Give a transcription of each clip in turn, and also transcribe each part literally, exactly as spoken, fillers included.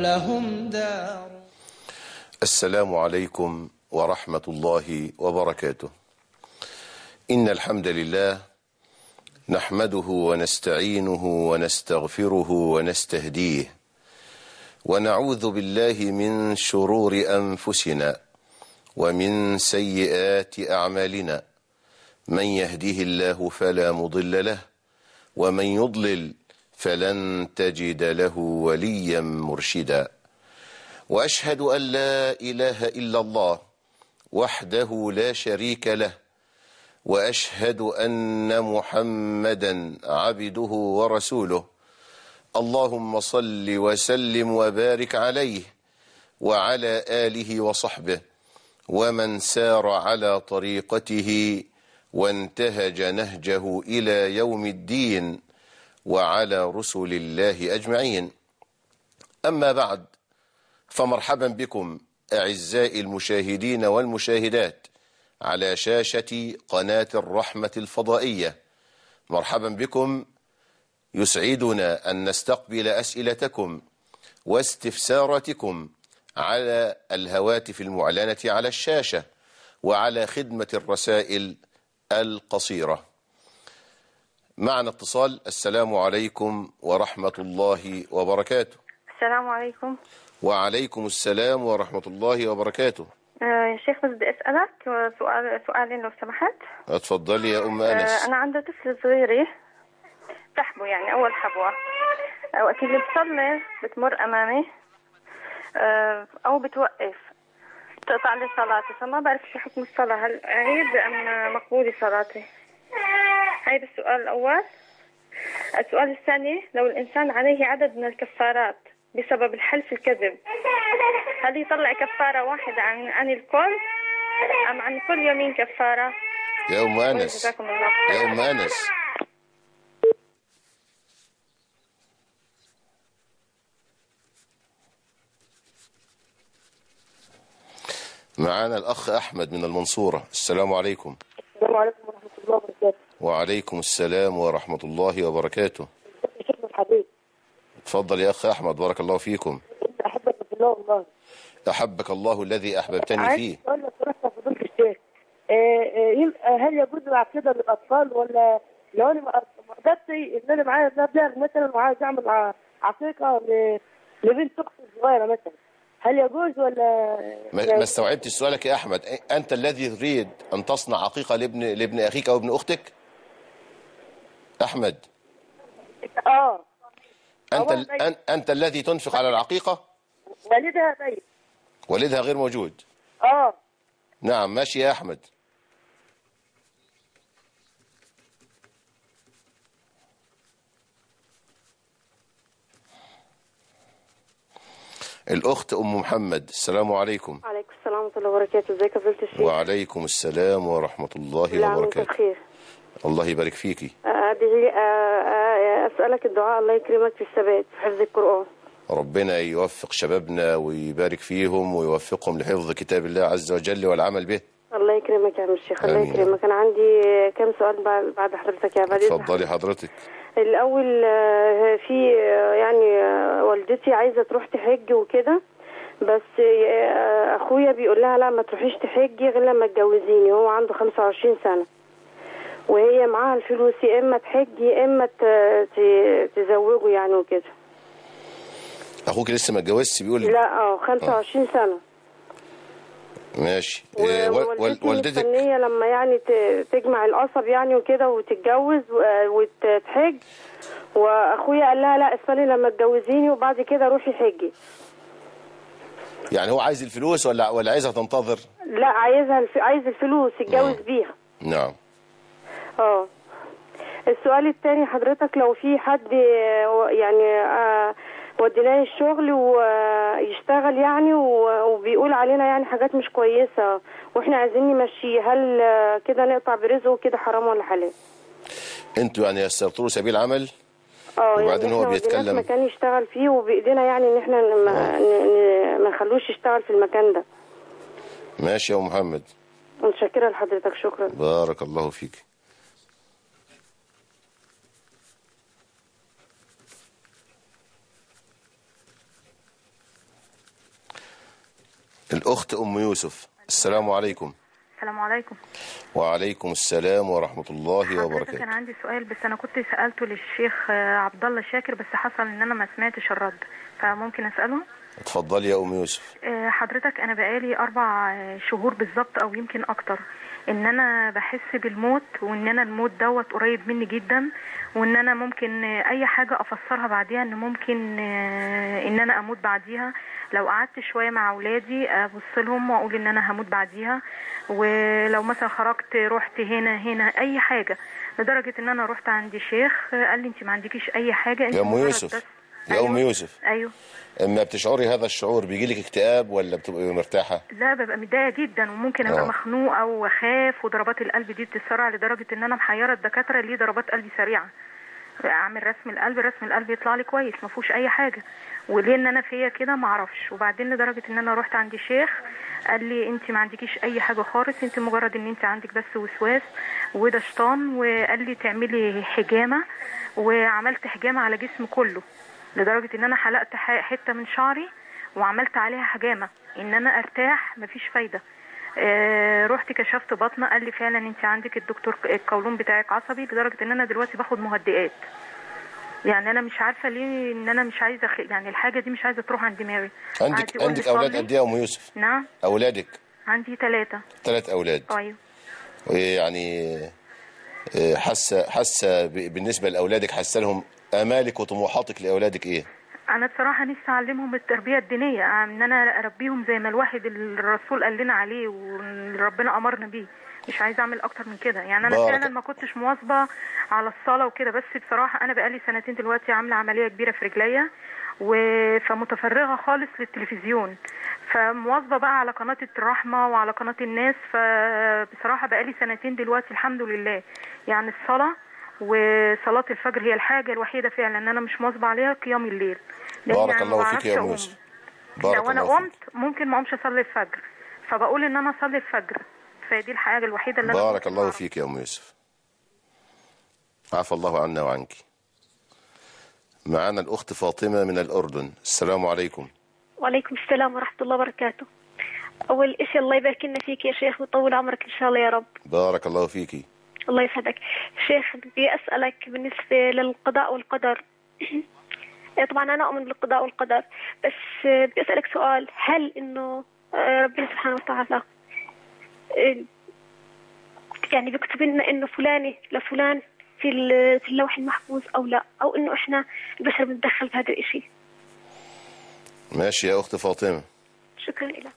لهم دار. السلام عليكم ورحمة الله وبركاته. إن الحمد لله نحمده ونستعينه ونستغفره ونستهديه، ونعوذ بالله من شرور أنفسنا ومن سيئات أعمالنا. من يهده الله فلا مضل له، ومن يضلل فلن تجد له وليا مرشدا. وأشهد أن لا إله إلا الله وحده لا شريك له، وأشهد أن محمدا عبده ورسوله. اللهم صل وسلم وبارك عليه وعلى آله وصحبه ومن سار على طريقته وانتهج نهجه إلى يوم الدين، وعلى رسل الله أجمعين. أما بعد، فمرحبا بكم أعزائي المشاهدين والمشاهدات على شاشة قناة الرحمة الفضائية. مرحبا بكم، يسعدنا أن نستقبل أسئلتكم واستفساراتكم على الهواتف المعلنة على الشاشة وعلى خدمة الرسائل القصيرة. معنا اتصال. السلام عليكم ورحمة الله وبركاته. السلام عليكم. وعليكم السلام ورحمة الله وبركاته. آه يا شيخ، بس بدي أسألك سؤال سؤالين لو سمحت. اتفضلي يا أم أنس. آه أنا عندي طفل صغيرة تحبو، يعني أول حبوة، وقت اللي بصلي بتمر أمامي آه أو بتوقف تقطع لي صلاتي، فما بعرف شو حكم الصلاة، هل أعيد أم مقبولة صلاتي؟ هيدا السؤال الأول. السؤال الثاني، لو الإنسان عليه عدد من الكفارات بسبب الحلف الكذب، هل يطلع كفارة واحدة عن عن الكل أم عن كل يومين كفارة؟ يا أم أنس، جزاكم الله. يا أم أنس، معانا الأخ أحمد من المنصورة. السلام عليكم. السلام عليكم ورحمة الله وبركاته. وعليكم السلام ورحمة الله وبركاته. شيخنا الحبيب. اتفضل يا أخ أحمد، بارك الله فيكم. أحبك في الله والله. أحبك الله الذي أحببتني فيه. أقول لك ورحمة فضيلة الشيخ، هل يجوز العقيدة للأطفال، ولا لو أنا ما قدرتي إن أنا معايا مبلغ مثلا وعايز أعمل عقيقة لبنت أختي الصغيرة مثلا، هل يجوز ولا؟ ما استوعبت سؤالك يا أحمد. أنت الذي تريد أن تصنع عقيقة لابن لابن أخيك أو ابن أختك؟ أحمد. آه. أنت ال... أنت الذي تنفق على العقيقة؟ والدها ميت. والدها غير موجود. آه. نعم، ماشي يا أحمد. الأخت أم محمد. السلام عليكم. وعليكم السلام ورحمة الله وبركاته. ازيك يا فضيلة الشيخ؟ وعليكم السلام ورحمة الله وبركاته. بخير. الله يبارك فيكي. أدعي أسألك الدعاء، الله يكرمك في الثبات في حفظ القرآن. ربنا يوفق شبابنا ويبارك فيهم ويوفقهم لحفظ كتاب الله عز وجل والعمل به. الله يكرمك يا عم الشيخ. الله يكرمك. أنا عندي كم سؤال بعد حضرتك يا بعد. اتفضلي حضرتك. الأول، في يعني والدتي عايزة تروح تحج وكده، بس أخويا بيقول لها لا ما تروحيش تحجي غير لما تجوزيني. هو عنده خمسة وعشرين سنة وهي معاها الفلوس، يا إما تحجي يا إما تزوجه يعني وكده. أخوك لسه ما اتجوزش بيقول؟ لا اه خمسة وعشرين سنة. ماشي. والدتي مستنية لما يعني تجمع القصب يعني وكده وتتجوز وتحج، واخويا قال لها لا استني لما تجوزيني وبعد كده روحي حجي. يعني هو عايز الفلوس ولا ولا عايزها تنتظر؟ لا عايزها الف... عايز الفلوس يتجوز بيها. نعم. اه السؤال الثاني حضرتك، لو في حد يعني آه وديناه الشغل ويشتغل يعني وبيقول علينا يعني حاجات مش كويسة واحنا عايزين نمشيه، هل كده نقطع برزقه كده حرام ولا حلال؟ انتوا يعني يسرتوا له سبيل عمل؟ اه وبعدين يعني هو بيتكلم مكان يشتغل فيه وبايدينا يعني ان احنا ما, ما نخلوش يشتغل في المكان ده. ماشي يا ام محمد. متشكرة لحضرتك. شكرا. بارك الله فيك. الأخت أم يوسف، السلام عليكم. السلام عليكم. وعليكم السلام ورحمة الله وبركاته. كان عندي سؤال بس أنا كنت سألته للشيخ عبد الله شاكر، بس حصل إن أنا ما سمعتش الرد، فممكن أسأله؟ اتفضلي يا أم يوسف. حضرتك أنا بقالي أربع شهور بالظبط أو يمكن أكتر إن أنا بحس بالموت، وإن أنا الموت دوت قريب مني جدا، وإن أنا ممكن أي حاجة أفسرها بعديها إن ممكن إن أنا أموت بعديها. لو قعدت شوية مع أولادي أبص لهم وأقول إن أنا هموت بعديها، ولو مثلا خرجت رحت هنا هنا أي حاجة، لدرجة إن أنا رحت عند شيخ قال لي أنت ما عندكيش أي حاجة. يا أم يوسف، يا أيوة. أم يوسف، أيوه، اما بتشعري هذا الشعور بيجيلك اكتئاب ولا بتبقي مرتاحة؟ لا، ببقى متضايقة جدا، وممكن ابقى مخنوقة واخاف، وضربات القلب دي بتتسرع لدرجة ان انا محيرة الدكاترة ليه ضربات قلبي سريعة. اعمل رسم القلب، رسم القلب يطلع لي كويس ما فيهوش اي حاجة، وليه ان انا فيا كده ما اعرفش. وبعدين لدرجة ان انا رحت عند شيخ قال لي انت ما عندكيش اي حاجة خالص، انت مجرد ان انت عندك بس وسواس وده شيطان، وقال لي تعملي حجامة، وعملت حجامة على جسم كله، لدرجة ان انا حلقت حتة من شعري وعملت عليها حجامة ان انا ارتاح، مفيش فايدة. آه رحت كشفت بطنه، قال لي فعلا انت عندك الدكتور القولون بتاعك عصبي، لدرجة ان انا دلوقتي باخد مهدئات. يعني انا مش عارفة ليه ان انا مش عايزة خ... يعني الحاجة دي مش عايزة تروح عن دماغي. عندك عندك اولاد قد ايه يا ام يوسف؟ نعم. اولادك؟ عندي ثلاثة. ثلاث اولاد. ايوه. يعني حاسة حاسة بالنسبة لاولادك، حاسة لهم امالك وطموحاتك لاولادك ايه؟ انا بصراحه نفسي اعلمهم التربيه الدينيه، ان انا اربيهم زي ما الواحد الرسول قال لنا عليه وربنا امرنا بيه، مش عايزه اعمل اكتر من كده. يعني انا فعلا ما كنتش مواظبه على الصلاه وكده، بس بصراحه انا بقالي سنتين دلوقتي عامله عمليه كبيره في رجليا، فمتفرغه خالص للتلفزيون، فمواظبه بقى على قناه الرحمه وعلى قناه الناس. فبصراحه بقالي سنتين دلوقتي الحمد لله، يعني الصلاه وصلاة الفجر هي الحاجة الوحيدة فعلا ان انا مش مواظبة عليها، قيام الليل. بارك يعني الله فيك يا ام يوسف. لو انا قمت ممكن ما اقومش اصلي الفجر، فبقول ان انا اصلي الفجر، فدي الحاجة الوحيدة اللي انا بارك الله فيك يا ام يوسف. عفى الله عنا وعنك. معنا الاخت فاطمة من الاردن، السلام عليكم. وعليكم السلام ورحمة الله وبركاته. اول شيء الله يبارك لنا فيك يا شيخ ويطول عمرك ان شاء الله يا رب. بارك الله فيكي. الله يسعدك. شيخ بدي أسألك بالنسبة للقضاء والقدر. طبعا أنا أؤمن بالقضاء والقدر، بس بدي أسألك سؤال، هل إنه ربنا سبحانه وتعالى يعني بيكتب لنا إنه فلاني لفلان في في اللوح المحفوظ أو لا، أو إنه إحنا البشر بنتدخل في هذا الإشي؟ ماشي يا أخت فاطمة. شكرا لك.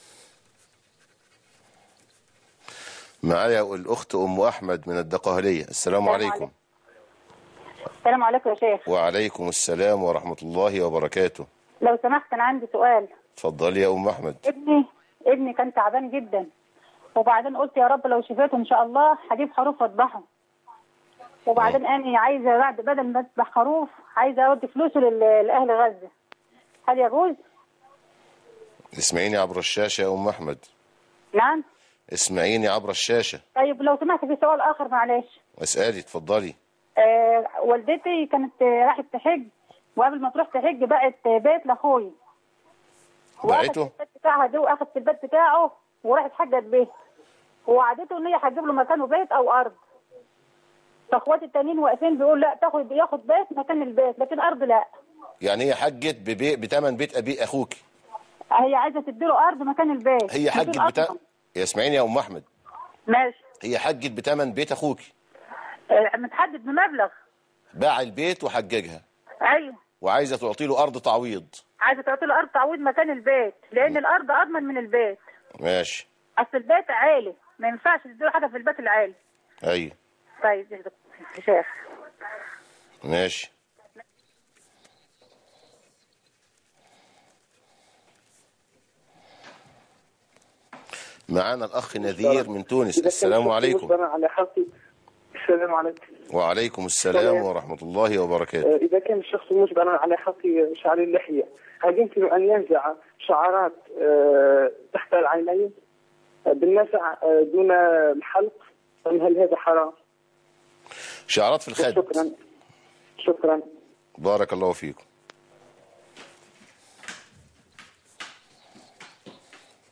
معايا الأخت أم أحمد من الدقهلية، السلام عليكم. السلام عليكم يا شيخ. وعليكم السلام ورحمة الله وبركاته. لو سمحت أنا عندي سؤال. اتفضلي يا أم أحمد. ابني ابني كان تعبان جدا، وبعدين قلت يا رب لو شفيته إن شاء الله هجيب خروف واذبحه، وبعدين أنا عايزة بعد بدل ما أذبح خروف عايزة أودي فلوسه لأهل غزة، هل يجوز؟ اسمعيني عبر الشاشة يا أم أحمد. نعم؟ اسمعيني عبر الشاشة. طيب لو سمحت في سؤال آخر معلش. اسألي اتفضلي. آه والدتي كانت راحت تحج، وقبل ما تروح تحج بقت بيت لاخوي. باعته؟ البيت بتاعها دي واخدت البيت بتاعه وراحت حجت بيه، ووعدته ان هي هتجيب له مكانه بيت او ارض. فاخواتي التانيين واقفين بيقول لا تاخد ياخد بيت مكان البيت لكن ارض لا. يعني هي حجت ببيت بثمن بيت ابي اخوك؟ هي عايزه تديله ارض مكان البيت. هي حجت بتا... يا اسمعيني يا ام احمد. ماشي. هي حجت بثمن بيت اخوك. آه متحدد بمبلغ. باع البيت وحججها. ايوه. وعايزه تعطي له ارض تعويض. عايزه تعطي له ارض تعويض مكان البيت، لان م. الارض اضمن من البيت. ماشي. اصل البيت عالي ما ينفعش تديله حاجه في البيت العالي. ايوه. طيب يا شيخ. ماشي. معانا الأخ نذير من تونس، السلام عليكم. على حقي. السلام عليكم. وعليكم السلام ورحمة الله وبركاته. إذا كان الشخص مجبرا على حق شعر اللحية، هل يمكن أن ينزع شعرات تحت العينين بالنزع دون الحلق، أم هل هذا حرام؟ شعرات في الخد. شكرا شكرا. بارك الله فيكم.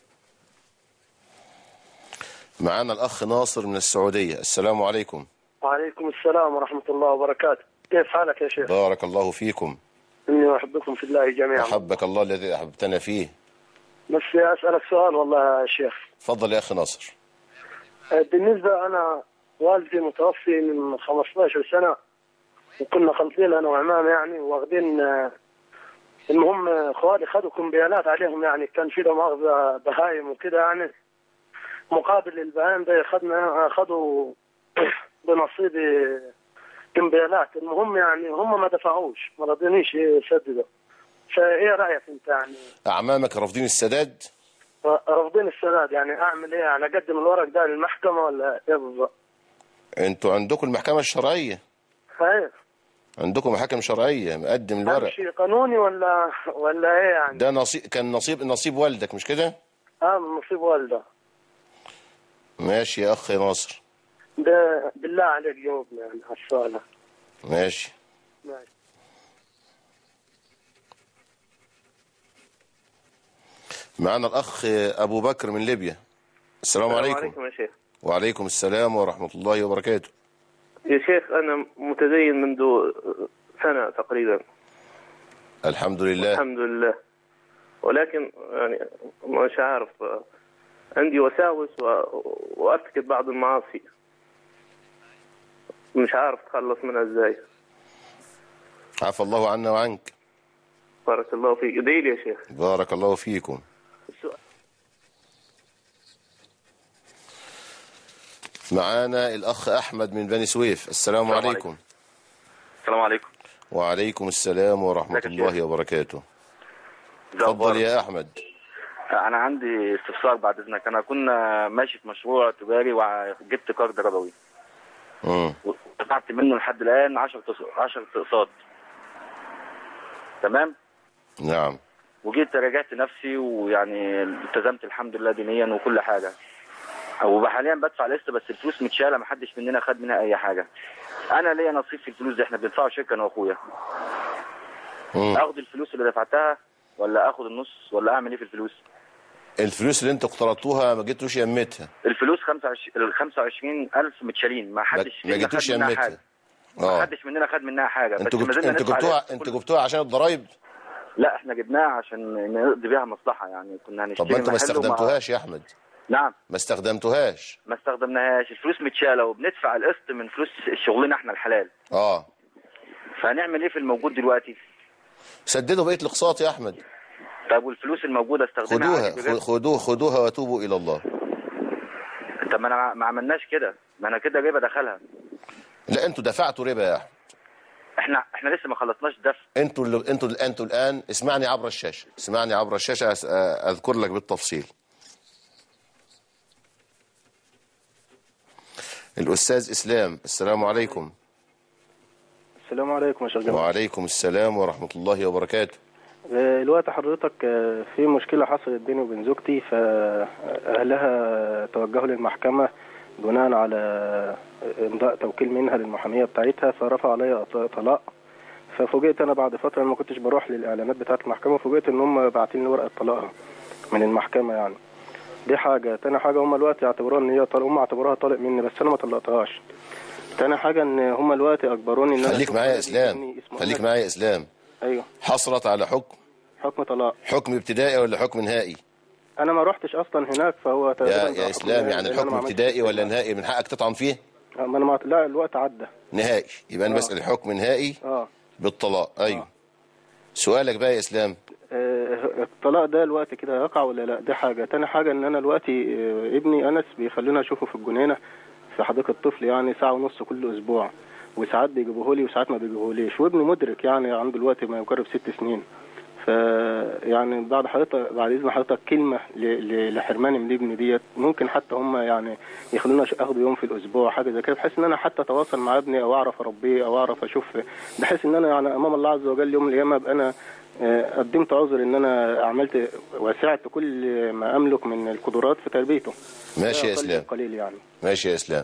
معانا الأخ ناصر من السعودية. السلام عليكم. وعليكم السلام ورحمة الله وبركاته. كيف حالك يا شيخ؟ بارك الله فيكم. إني أحبكم في الله جميعا. أحبك الله الذي أحببتنا فيه. بس أسألك سؤال والله يا شيخ. تفضل يا أخي ناصر. بالنسبة أنا والدي متوفي من خمسة عشر سنة، وكنا خلطين أنا وعمامي يعني واخدين، المهم إخواني خدوا كمبيالات عليهم، يعني كان في لهم أخذ بهايم وكده، يعني مقابل البهايم ده خدنا أخذوا بنصيبي كمبيالات. المهم يعني هم ما دفعوش، ما رضينيش يسددوا. فايه رايك انت يعني؟ اعمامك رافضين السداد؟ رافضين السداد، يعني اعمل ايه؟ يعني اقدم الورق ده للمحكمه ولا ايه بالظبط؟ انتوا عندكم المحكمه الشرعيه؟ ايوه عندكم محاكم شرعيه، مقدم الورق. شيء قانوني ولا ولا ايه يعني؟ ده نصيب، كان نصيب نصيب والدك مش كده؟ اه نصيب والده. ماشي يا اخ ناصر. ده بالله عليك جاوبنا يعني على السؤال. ماشي. ماشي. معنا الأخ أبو بكر من ليبيا. السلام, السلام عليكم. عليكم يا شيخ. وعليكم السلام ورحمة الله وبركاته. يا شيخ أنا متدين منذ سنة تقريبا. الحمد لله. الحمد لله، ولكن يعني مش عارف، عندي وساوس وأرتكب بعض المعاصي، مش عارف أتخلص منها إزاي. عفى الله عنا وعنك. بارك الله فيك. ادعي لي يا شيخ. بارك الله فيكم. معانا الأخ أحمد من بني سويف. السلام, السلام عليكم. عليكم. السلام عليكم. وعليكم السلام ورحمة الله وبركاته. تفضل يا أحمد. أنا عندي استفسار بعد إذنك. أنا كنا ماشي في مشروع تجاري وجبت كارد ربوي. امم ودفعت منه لحد الآن عشرة أقساط. تمام؟ نعم. وجيت راجعت نفسي ويعني التزمت الحمد لله دينيا وكل حاجة، وحاليا بدفع لسه، بس الفلوس متشالة، ما حدش مننا خد منها أي حاجة. أنا ليا نصيب في الفلوس دي، إحنا بندفعوا شركة أنا وأخويا. آخد الفلوس اللي دفعتها ولا آخد النص ولا أعمل إيه في الفلوس؟ الفلوس اللي أنتوا اقترضتوها ما جيتوش يمتها؟ الفلوس خمسة وعشرين ألف متشالين، ما حدش ما جيتوش يمتها. ما حدش مننا خد منها حاجة. انتوا جبت... انتوا جبتوها انتوا جبتوها عشان الضرايب؟ لا احنا جبناها عشان نقضي بيها مصلحة، يعني كنا هنشتري. طب ما انتوا ما استخدمتوهاش وما... يا احمد؟ نعم ما استخدمتوهاش. ما استخدمناهاش، الفلوس متشالة وبندفع القسط من فلوس شغلنا احنا الحلال. اه فهنعمل ايه في الموجود دلوقتي؟ سددوا بقية الاقساط يا احمد. طب والفلوس الموجودة استخدمها؟ خدوها خدوها خدوها وتوبوا الى الله. طب ما انا ما عملناش كده، ما انا كده ربا دخلها. لا انتوا دفعتوا ربا يا احمد. احنا احنا لسه ما خلصناش دفع. انتوا اللي انتوا انتوا الان اسمعني عبر الشاشه، اسمعني عبر الشاشه اذكر لك بالتفصيل. الاستاذ اسلام. السلام عليكم. السلام عليكم يا شيخ جمال. وعليكم السلام ورحمه الله وبركاته. الوقت حضرتك في مشكله حصلت بيني وبين زوجتي، فاهلها توجهوا للمحكمه بناء على امضاء توكيل منها للمحاميه بتاعتها، فرفعوا عليا طلاق. ففوجئت انا بعد فتره، ما كنتش بروح للاعلانات بتاعه المحكمه، فوجئت ان هم باعتين لي ورقه طلاقها من المحكمه. يعني دي حاجه. تاني حاجه هم الوقت يعتبروها ان هي طلاق، هم اعتبروها طالق مني، بس انا ما طلقتهاش. تاني حاجه ان هم الوقت اجبروني ان انا خليك معايا يا اسلام، خليك معايا يا اسلام. ايوه. حصلت على حكم حكم طلاق. حكم ابتدائي ولا حكم نهائي؟ انا ما روحتش اصلا هناك، فهو يا يا اسلام يعني الحكم ابتدائي ولا نهائي؟ من حقك تطعن فيه؟ ما انا ما... لا الوقت عدى. نهائي. يبقى انا بسأل الحكم نهائي اه بالطلاق. ايوه. آه. سؤالك بقى يا اسلام. آه الطلاق ده الوقت كده يقع ولا لا؟ دي حاجه. تاني حاجه ان انا دلوقتي آه ابني انس بيخلينا اشوفه في الجنينه في حديقه الطفل، يعني ساعه ونص كل اسبوع، وساعات بيجيبوه لي وساعات ما بيجيبوهوليش، وابني مدرك يعني عنده دلوقتي ما يقرب ست سنين. ف يعني بعد حضرتك بعد اذن حضرتك كلمه لحرماني من ابني ديت، ممكن حتى هم يعني يخلونا اخده يوم في الاسبوع حاجه زي كده، بحيث ان انا حتى اتواصل مع ابني او اعرف اربيه او اعرف اشوف، بحيث ان انا يعني امام الله عز وجل يوم القيامه ابقى انا قدمت عذر ان انا عملت وسعت كل ما املك من القدرات في تربيته. ماشي يا اسلام. قليل يعني. ماشي يا اسلام.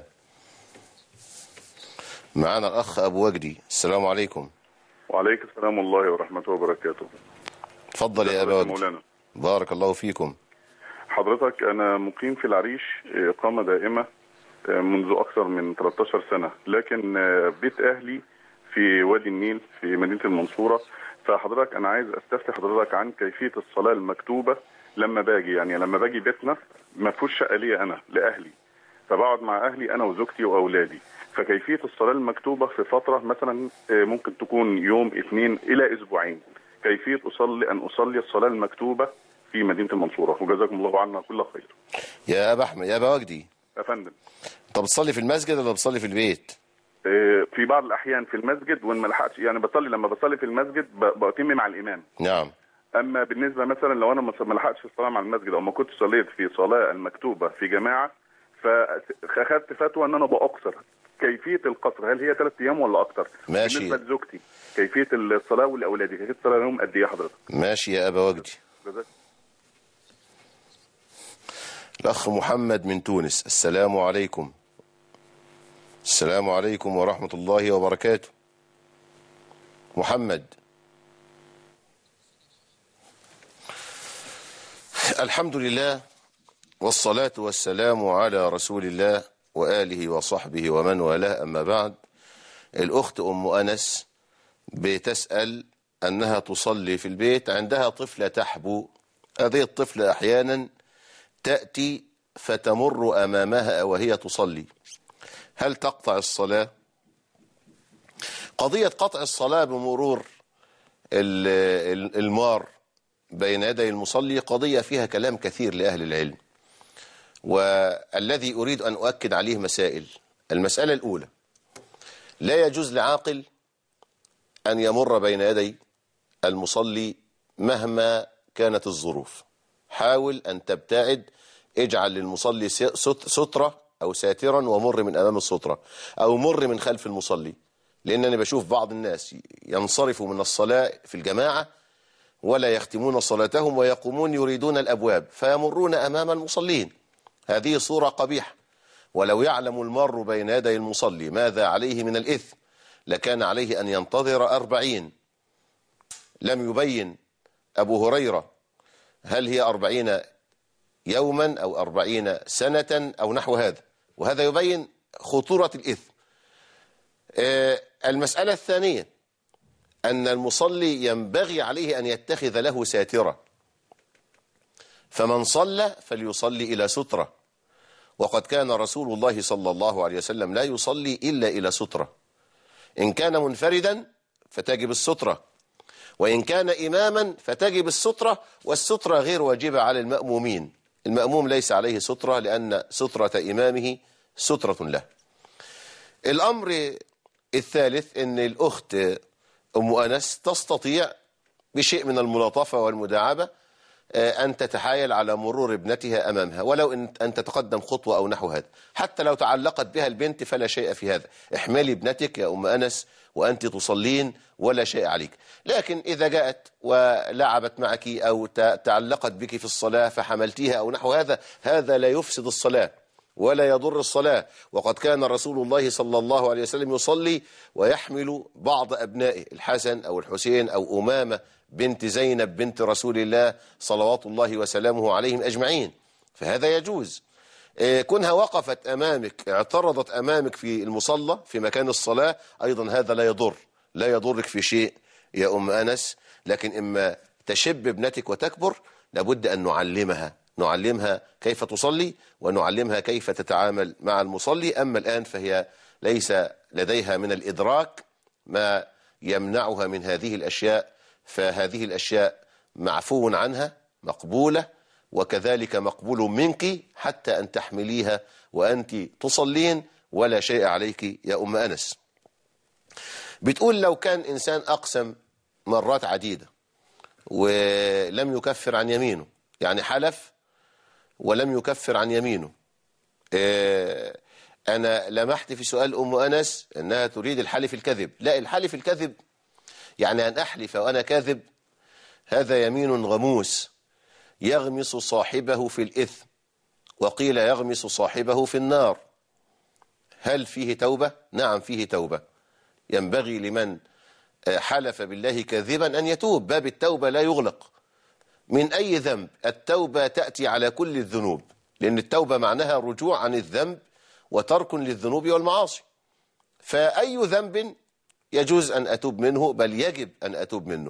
معانا الاخ ابو وجدي. السلام عليكم. وعليكم السلام الله ورحمته وبركاته. تفضل يا ابو وجدي. بارك الله فيكم. حضرتك أنا مقيم في العريش إقامة دائمة منذ أكثر من ثلاثة عشر سنة، لكن بيت أهلي في وادي النيل في مدينة المنصورة. فحضرتك أنا عايز أستفسر حضرتك عن كيفية الصلاة المكتوبة لما باجي، يعني لما باجي بيتنا ما فيهوش شقة ليا أنا لأهلي، فبقعد مع أهلي أنا وزوجتي وأولادي، فكيفية الصلاة المكتوبة في فترة مثلا ممكن تكون يوم اثنين إلى أسبوعين، كيفية أصلي أن أصلي الصلاة المكتوبة في مدينة المنصورة، وجزاكم الله عنا كل خير. يا أبا أحمد، يا أبا وجدي، يا فندم، أنت بتصلي في المسجد ولا بتصلي في البيت؟ في بعض الأحيان في المسجد، وإن ما لحقتش يعني بصلي، لما بصلي في المسجد بأتم مع الإمام. نعم. أما بالنسبة مثلا لو أنا ما لحقتش الصلاة مع المسجد أو ما كنت صليت في صلاة المكتوبة في جماعة، فأخذت فتوى أن أنا بأقصر. كيفية القصر هل هي ثلاث أيام ولا أكتر؟ ماشي. بالنسبة لزوجتي كيفية الصلاة ولأولادي كيفية الصلاة لهم قد إيه حضرتك؟ ماشي يا أبا وجدي. الأخ محمد من تونس، السلام عليكم. السلام عليكم ورحمة الله وبركاته. محمد. الحمد لله والصلاة والسلام على رسول الله وآله وصحبه ومن والاه، أما بعد. الأخت أم أنس بتسأل أنها تصلي في البيت، عندها طفلة تحبو. هذه الطفلة أحيانا تأتي فتمر أمامها وهي تصلي، هل تقطع الصلاة؟ قضية قطع الصلاة بمرور المار بين يدي المصلي قضية فيها كلام كثير لأهل العلم، والذي أريد أن أؤكد عليه مسائل. المسألة الأولى، لا يجوز لعاقل أن يمر بين يدي المصلي مهما كانت الظروف. حاول أن تبتعد، اجعل للمصلي سترة أو ساترا ومر من أمام السترة، أو مر من خلف المصلي، لأن أنا بشوف بعض الناس ينصرفوا من الصلاة في الجماعة ولا يختمون صلاتهم ويقومون يريدون الأبواب فيمرون أمام المصلين. هذه صورة قبيحة، ولو يعلم المار بين يدي المصلي ماذا عليه من الإثم لكان عليه أن ينتظر أربعين. لم يبين أبو هريرة هل هي أربعين يوما أو أربعين سنة أو نحو هذا، وهذا يبين خطورة الإثم. المسألة الثانية أن المصلي ينبغي عليه أن يتخذ له ساترة، فمن صلى فليصلي إلى سترة، وقد كان رسول الله صلى الله عليه وسلم لا يصلي إلا إلى سترة. إن كان منفردا فتجب السترة، وإن كان إماما فتجب السترة، والسترة غير واجبة على المأمومين. المأموم ليس عليه سترة لأن سترة إمامه سترة له. الأمر الثالث أن الأخت أم أنس تستطيع بشيء من الملاطفة والمداعبة أن تتحايل على مرور ابنتها أمامها، ولو أن تتقدم خطوة أو نحو هذا. حتى لو تعلقت بها البنت فلا شيء في هذا، احملي ابنتك يا أم أنس وأنت تصلين ولا شيء عليك. لكن إذا جاءت ولعبت معك أو تعلقت بك في الصلاة فحملتيها أو نحو هذا، هذا لا يفسد الصلاة ولا يضر الصلاة. وقد كان رسول الله صلى الله عليه وسلم يصلي ويحمل بعض أبنائه، الحسن أو الحسين أو أمامة بنت زينب بنت رسول الله صلوات الله وسلامه عليهم أجمعين، فهذا يجوز. كونها وقفت أمامك، اعترضت أمامك في المصلى في مكان الصلاة، أيضا هذا لا يضر، لا يضرك في شيء يا أم أنس. لكن إما تشب ابنتك وتكبر لابد أن نعلمها نعلمها كيف تصلي ونعلمها كيف تتعامل مع المصلي. أما الآن فهي ليس لديها من الإدراك ما يمنعها من هذه الأشياء، فهذه الأشياء معفو عنها مقبولة، وكذلك مقبول منك حتى أن تحمليها وأنت تصلين ولا شيء عليك يا أم أنس. بتقول لو كان إنسان أقسم مرات عديدة ولم يكفر عن يمينه، يعني حلف ولم يكفر عن يمينه. اه أنا لمحت في سؤال أم أنس أنها تريد الحلف الكذب. لا، الحلف الكذب يعني أن أحلف وأنا كاذب، هذا يمين غموس يغمس صاحبه في الإثم، وقيل يغمس صاحبه في النار. هل فيه توبة؟ نعم فيه توبة. ينبغي لمن حلف بالله كاذبا أن يتوب، باب التوبة لا يغلق. من أي ذنب. التوبة تأتي على كل الذنوب، لأن التوبة معناها رجوع عن الذنب وترك للذنوب والمعاصي. فأي ذنب يجوز أن أتوب منه، بل يجب أن أتوب منه.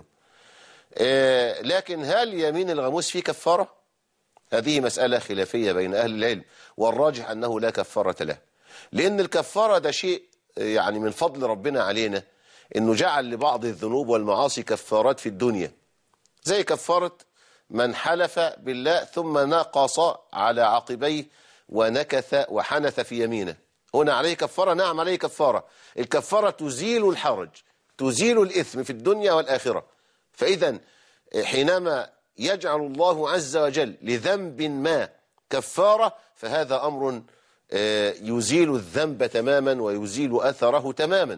آه لكن هل يمين الغموس فيه كفارة؟ هذه مسألة خلافية بين أهل العلم، والراجح أنه لا كفارة له، لأن الكفارة ده شيء يعني من فضل ربنا علينا، أنه جعل لبعض الذنوب والمعاصي كفارات في الدنيا، زي كفارة من حلف بالله ثم نقص على عقبيه ونكث وحنث في يمينه، هنا عليه كفارة. نعم عليه كفارة. الكفارة تزيل الحرج، تزيل الإثم في الدنيا والآخرة. فإذا حينما يجعل الله عز وجل لذنب ما كفارة، فهذا أمر يزيل الذنب تماما ويزيل أثره تماما.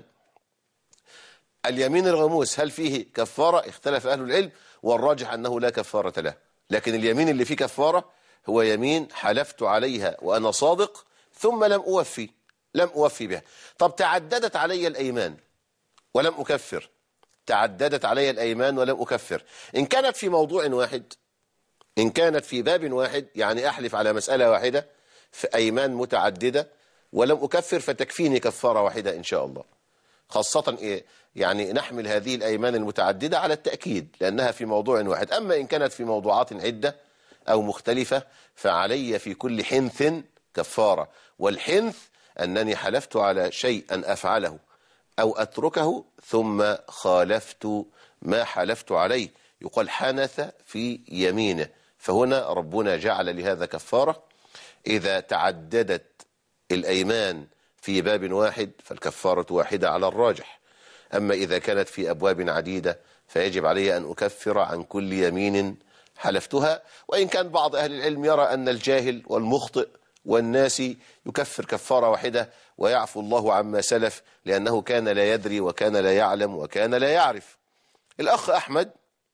اليمين الغموس هل فيه كفارة؟ اختلف أهل العلم، والراجح أنه لا كفارة له. لكن اليمين اللي فيه كفارة هو يمين حلفت عليها وأنا صادق ثم لم أوفي لم أوفي بها. طب تعددت علي الأيمان ولم أكفر، تعددت علي الأيمان ولم أكفر. إن كانت في موضوع واحد، إن كانت في باب واحد، يعني أحلف على مسألة واحدة في أيمان متعددة ولم أكفر، فتكفيني كفارة واحدة إن شاء الله. خاصة إيه؟ يعني نحمل هذه الأيمان المتعددة على التأكيد لأنها في موضوع واحد. أما إن كانت في موضوعات عدة أو مختلفة فعلي في كل حنث كفارة. والحنث أنني حلفت على شيء أن أفعله أو أتركه ثم خالفت ما حلفت عليه، يقال حنث في يمينه. فهنا ربنا جعل لهذا كفارة. إذا تعددت الأيمان في باب واحد فالكفارة واحدة على الراجح. أما إذا كانت في أبواب عديدة فيجب علي أن أكفر عن كل يمين حلفتها. وإن كان بعض أهل العلم يرى أن الجاهل والمخطئ والناس يكفر كفارة واحدة ويعفو الله عما سلف، لأنه كان لا يدري وكان لا يعلم وكان لا يعرف. الأخ أحمد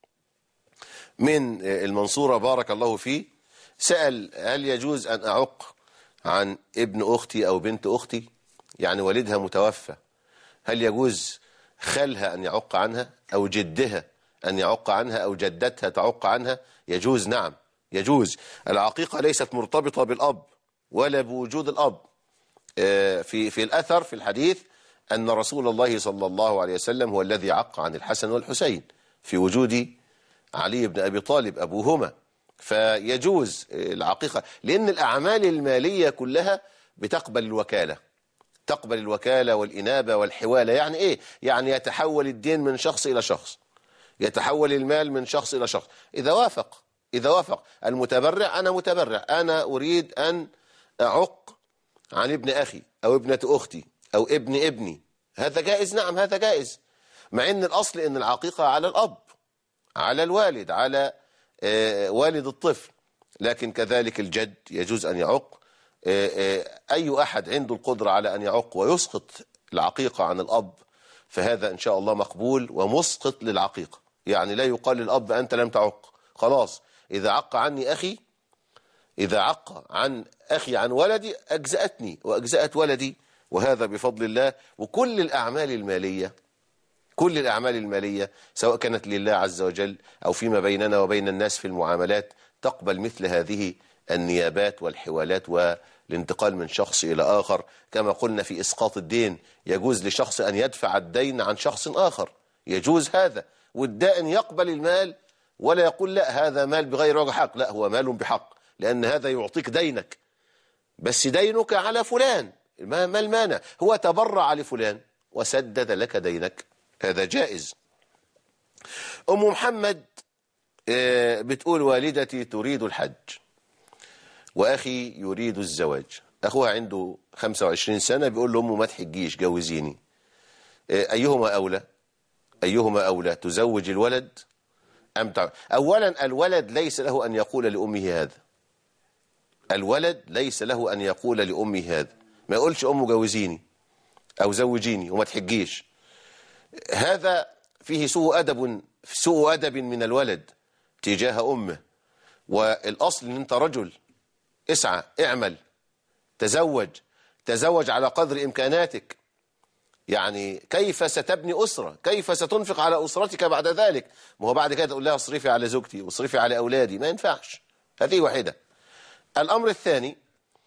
من المنصورة بارك الله فيه سأل: هل يجوز أن أعق عن ابن أختي أو بنت أختي؟ يعني والدها متوفى، هل يجوز خالها أن يعق عنها أو جدها أن يعق عنها أو جدتها تعق عنها؟ يجوز، نعم يجوز. العقيقة ليست مرتبطة بالأب ولا بوجود الأب. في في الأثر في الحديث أن رسول الله صلى الله عليه وسلم هو الذي عق عن الحسن والحسين في وجود علي بن أبي طالب أبوهما. فيجوز العقيقة، لأن الأعمال المالية كلها بتقبل الوكالة، تقبل الوكالة والإنابة والحوالة. يعني إيه؟ يعني يتحول الدين من شخص إلى شخص، يتحول المال من شخص إلى شخص. إذا وافق إذا وافق المتبرع، أنا متبرع، أنا أريد أن أعق عن ابن أخي أو ابنة أختي أو ابن ابني، هذا جائز، نعم هذا جائز. مع أن الأصل أن العقيقة على الأب، على الوالد، على والد الطفل، لكن كذلك الجد يجوز أن يعق. أي أحد عنده القدرة على أن يعق ويسقط العقيقة عن الأب فهذا إن شاء الله مقبول ومسقط للعقيقة. يعني لا يقال للأب أنت لم تعق، خلاص إذا عق عني أخي، إذا عق عن أخي عن ولدي أجزأتني وأجزأت ولدي، وهذا بفضل الله. وكل الأعمال المالية كل الأعمال المالية سواء كانت لله عز وجل أو فيما بيننا وبين الناس في المعاملات تقبل مثل هذه النيابات والحوالات والانتقال من شخص إلى آخر. كما قلنا في إسقاط الدين، يجوز لشخص أن يدفع الدين عن شخص آخر، يجوز هذا. والدائن يقبل المال ولا يقول لا هذا مال بغير وجه حق، لا هو مال بحق، لأن هذا يعطيك دينك، بس دينك على فلان، ما المانع؟ هو تبرع لفلان وسدد لك دينك، هذا جائز. أم محمد بتقول: والدتي تريد الحج وأخي يريد الزواج. أخوها عنده خمسة وعشرين سنة بيقول لأمه ما تحجيش، جوزيني. أيهما أولى؟ أيهما أولى تزوج الولد أم تعمل؟ أولا الولد ليس له أن يقول لأمه هذا، الولد ليس له أن يقول لأمه هذا، ما يقولش أمه جوزيني أو زوجيني وما تحجيش. هذا فيه سوء أدب سوء أدب من الولد تجاه أمه. والأصل أن أنت رجل، اسعى، اعمل، تزوج تزوج على قدر إمكاناتك. يعني كيف ستبني أسرة؟ كيف ستنفق على أسرتك بعد ذلك؟ ما هو بعد كده تقول لها اصرفي على زوجتي واصرفي على أولادي، ما ينفعش. هذه واحدة. الأمر الثاني،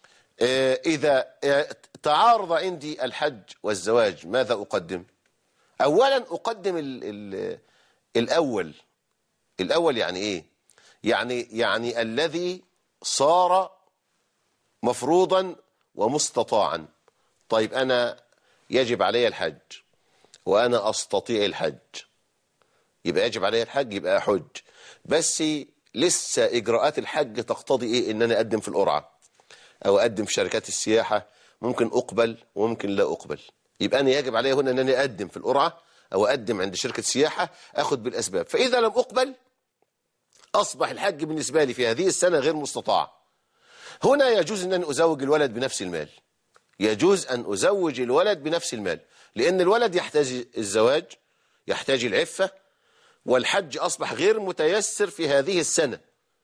إذا تعارض عندي الحج والزواج ماذا أقدم؟ أولا أقدم ال ال الأول. الأول يعني إيه؟ يعني يعني الذي صار مفروضا ومستطاعا. طيب أنا يجب علي الحج وأنا أستطيع الحج، يبقى يجب علي الحج، يبقى أحج، بس لسه إجراءات الحج تقتضي إيه؟ إن أنا أقدم في القرعة أو أقدم في شركات السياحة، ممكن أقبل وممكن لا أقبل. يبقى أنا يجب علي هنا أن أنا أقدم في القرعة أو أقدم عند شركة سياحة، أخذ بالأسباب. فإذا لم أقبل أصبح الحج بالنسبة لي في هذه السنة غير مستطاع. هنا يجوز أن أنا أزوج الولد بنفس المال، يجوز أن أزوج الولد بنفس المال، لأن الولد يحتاج الزواج، يحتاج العفة، والحج أصبح غير متيسر في هذه السنة.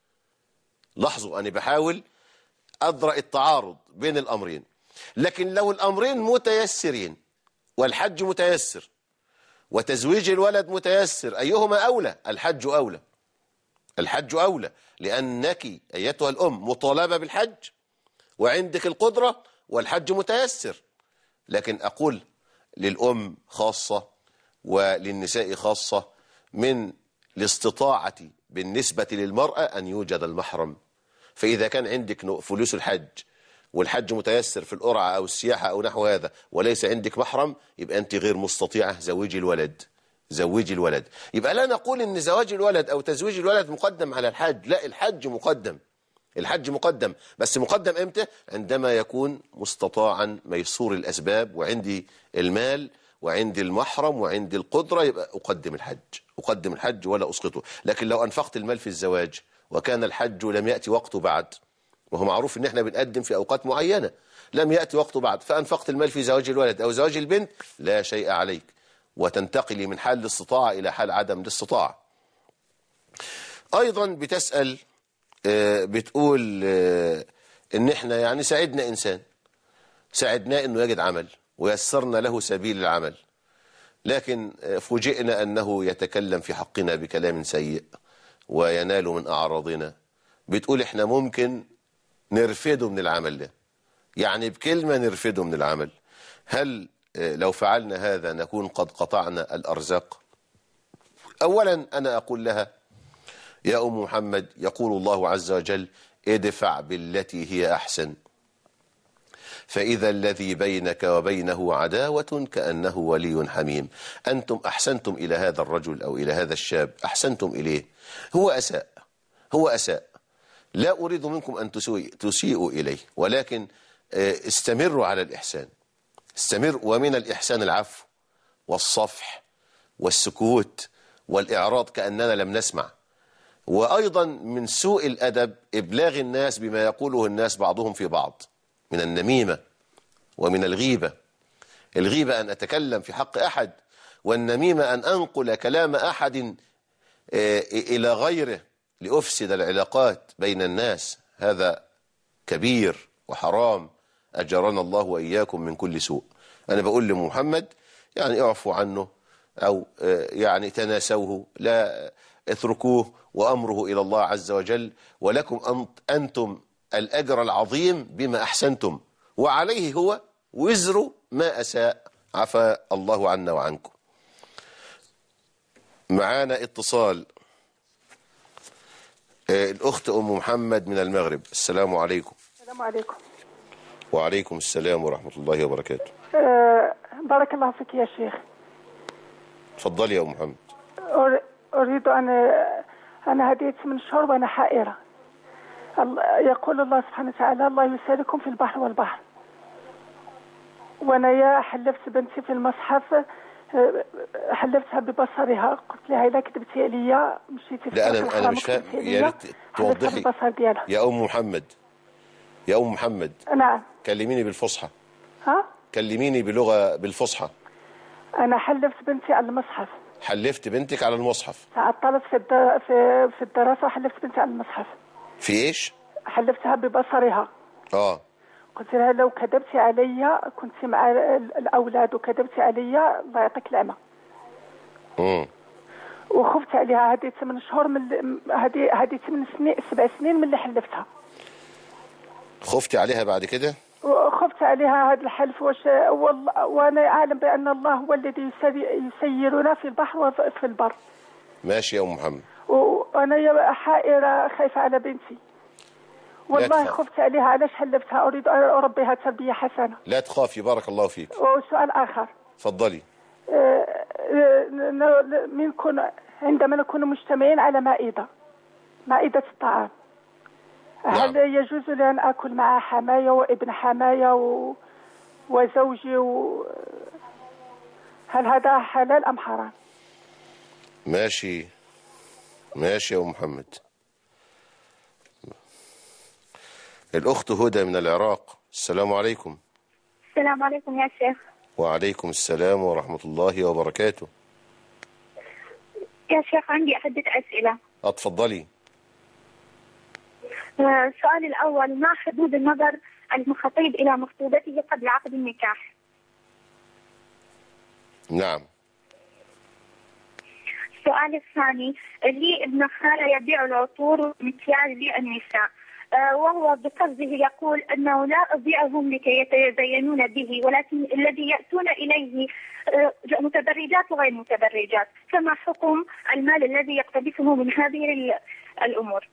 لاحظوا أنا بحاول أدرأ التعارض بين الأمرين. لكن لو الأمرين متيسرين والحج متيسر وتزويج الولد متيسر، أيهما أولى؟ الحج أولى. الحج أولى، لأنك أيتها الأم مطالبة بالحج وعندك القدرة والحج متيسر. لكن أقول للأم خاصة وللنساء خاصة، من الاستطاعة بالنسبة للمرأة أن يوجد المحرم. فإذا كان عندك فلوس الحج والحج متيسر في القرعة أو السياحة أو نحو هذا وليس عندك محرم، يبقى أنت غير مستطيعة، زوجي الولد، زوجي الولد. يبقى لا نقول إن زواج الولد أو تزويج الولد مقدم على الحج، لا، الحج مقدم، الحج مقدم، بس مقدم إمتى؟ عندما يكون مستطاعا ميسور الأسباب وعندي المال وعندي المحرم وعندي القدرة، يبقى أقدم الحج، أقدم الحج ولا أسقطه. لكن لو أنفقت المال في الزواج وكان الحج لم يأتي وقته بعد، وهو معروف ان احنا بنقدم في اوقات معينة، لم يأتي وقته بعد، فأنفقت المال في زواج الولد او زواج البنت، لا شيء عليك، وتنتقلي من حال الاستطاعة الى حال عدم الاستطاعة. ايضا بتسأل بتقول ان احنا يعني ساعدنا انسان، ساعدناه انه يجد عمل ويسرنا له سبيل العمل، لكن فوجئنا انه يتكلم في حقنا بكلام سيء وينال من اعراضنا. بتقول احنا ممكن نرفده من العمل ده، يعني بكلمة نرفده من العمل. هل لو فعلنا هذا نكون قد قطعنا الأرزاق؟ أولا أنا أقول لها يا أم محمد، يقول الله عز وجل ادفع بالتي هي أحسن فإذا الذي بينك وبينه عداوة كأنه ولي حميم. أنتم أحسنتم إلى هذا الرجل أو إلى هذا الشاب، أحسنتم إليه، هو أساء، هو أساء، لا أريد منكم أن تسيئوا إليه، ولكن استمروا على الإحسان، استمر. ومن الإحسان العفو والصفح والسكوت والإعراض كأننا لم نسمع. وأيضا من سوء الأدب إبلاغ الناس بما يقوله الناس بعضهم في بعض من النميمة ومن الغيبة. الغيبة أن أتكلم في حق أحد، والنميمة أن أنقل كلام أحد إلى غيره لأفسد العلاقات بين الناس. هذا كبير وحرام، أجرنا الله وإياكم من كل سوء. أنا بقول لمحمد يعني اعفوا عنه أو يعني تناسوه، لا اتركوه وأمره إلى الله عز وجل، ولكم أنتم الأجر العظيم بما أحسنتم، وعليه هو وزر ما أساء، عفى الله عنا وعنكم. معانا اتصال، الأخت أم محمد من المغرب. السلام عليكم. السلام عليكم. وعليكم السلام ورحمة الله وبركاته. أه بارك الله فيك يا شيخ. تفضلي يا أم محمد. أريد أن أنا هديت من شهور وأنا حائرة. يقول الله سبحانه وتعالى الله يسالكم في البحر والبحر، وأنا يا حلفت بنتي في المصحف، حلفتها ببصرها، قلت لها إذا كتبتي لي مشيتي في لا أنا أنا مش فاهم، يا ريت توضحي البصر ديالها. يا أم محمد، يا أم محمد. نعم. كلميني بالفصحى. ها؟ كلميني بلغة بالفصحى. أنا حلفت بنتي على المصحف. حلفت بنتك على المصحف؟ تعطلت في في في الدراسة وحلفت بنتي على المصحف. في إيش؟ حلفتها ببصرها. آه. قلت لها لو كذبتي عليا كنت مع الاولاد وكذبتي عليا الله يعطيك العمى. امم وخفت عليها. هذه ثمان شهور من هذه هذه ثمان سنين سبع سنين من اللي حلفتها. خفتي عليها بعد كده؟ خفت عليها هذا الحلف. وش والله وانا اعلم بان الله هو الذي يسيرنا في البحر وفي البر. ماشي يا ام محمد. وانا حائره خايفه على بنتي والله. خفت عليها علاش حلفتها. اريد ان اربيها تربيه حسنه. لا تخافي بارك الله فيك. وسؤال اخر. تفضلي. منكن عندما نكون مجتمعين على مائده مائده الطعام، نعم. هل يجوز لي ان اكل مع حماية وابن حماية و... وزوجي و... هل هذا حلال ام حرام؟ ماشي ماشي يا ام محمد. الاخت هدى من العراق. السلام عليكم. السلام عليكم يا شيخ. وعليكم السلام ورحمة الله وبركاته. يا شيخ عندي عدة أسئلة. اتفضلي. السؤال الأول، ما حدود النظر المخطيب إلى مخطوبته قبل عقد النكاح؟ نعم. السؤال الثاني، لي ابن خالة يبيع العطور والمكياج للنساء، وهو بقصده يقول أنه لا أبيعهم لكي يتزينون به، ولكن الذي يأتون إليه متبرجات وغير متبرجات، فما حكم المال الذي يقتبسه من هذه الأمور؟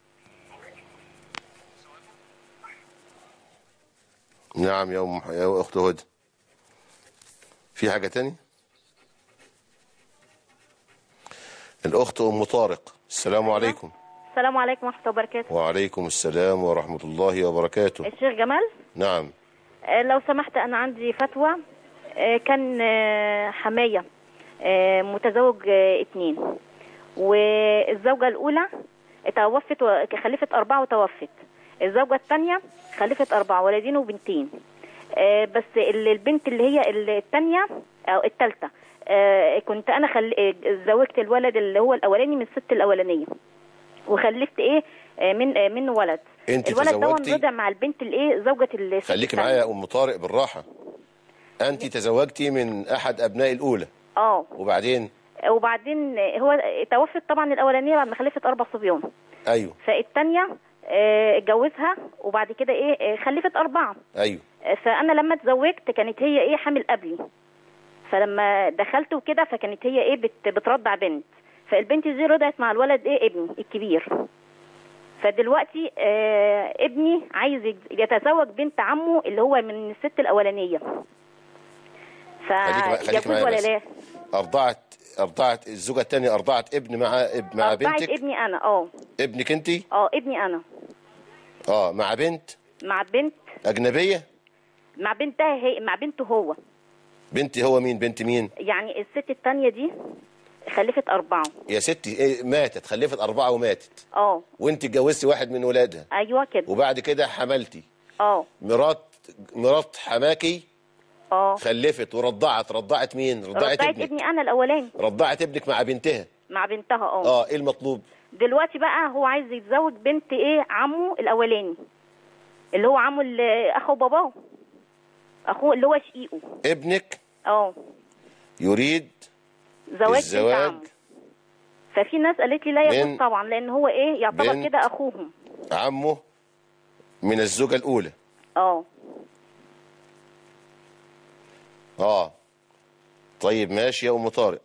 نعم يا أم يا أخت هدى. في حاجة تاني؟ الأخت أم طارق. السلام عليكم. السلام عليكم ورحمة الله وبركاته. وعليكم السلام ورحمة الله وبركاته. الشيخ جمال. نعم. لو سمحت أنا عندي فتوى. كان حماية متزوج اثنين، والزوجة الأولى توفت وخلفت أربعة وتوفت. الزوجة الثانية خلفت أربعة ولدين وبنتين، بس البنت اللي هي الثانية أو الثالثة كنت أنا خل... زوجت الولد اللي هو الأولاني من الست الأولانية، وخلفت إيه من منه ولد. انت الولد ده رضع مع البنت الايه زوجة الست. خليكي معايا يا ام طارق بالراحة. انت تزوجتي من احد ابناء الاولى. اه. وبعدين وبعدين هو توفت طبعا الاولانيه بعد ما خلفت اربع صبيان. ايوه. فالثانيه اتجوزها وبعد كده ايه خلفت اربعه. ايوه. فانا لما اتزوجت كانت هي ايه حامل قبلي، فلما دخلت وكده فكانت هي ايه بت بترضع بنت، فالبنت دي رضعت مع الولد ايه ابني الكبير. فدلوقتي آه ابني عايز يتزوج بنت عمه اللي هو من الست الاولانيه، فيجوز ولا لا؟ ارضعت ارضعت الزوجه الثانيه ارضعت ابن مع اب مع بنتك؟ ارضعت ابني انا. اه. ابنك انت؟ اه ابني انا. اه مع بنت؟ مع بنت اجنبيه؟ مع بنتها هي، مع بنته هو. بنت هو مين؟ بنت مين؟ يعني الست الثانيه دي خلفت أربعة. يا ستي إيه ماتت، خلفت أربعة وماتت. اه. وأنت اتجوزتي واحد من ولادها. أيوه كده. وبعد كده حملتي. اه. مرات مرات حماكي. اه. خلفت ورضعت. رضعت مين؟ رضعت, رضعت ابنك. ابني أنا الأولاني. رضعت ابنك مع بنتها. مع بنتها. اه. اه إيه المطلوب؟ دلوقتي بقى هو عايز يتزوج بنت إيه عمه الأولاني، اللي هو عمه اللي أخو باباه، أخوه اللي هو شقيقه. ابنك. اه. يريد زواج الزواج بنت عمه. ففي ناس قالت لي لا يجوز طبعا، لان هو ايه يعتبر كده اخوهم عمه من الزوجه الاولى. اه. اه طيب ماشي يا ام طارق.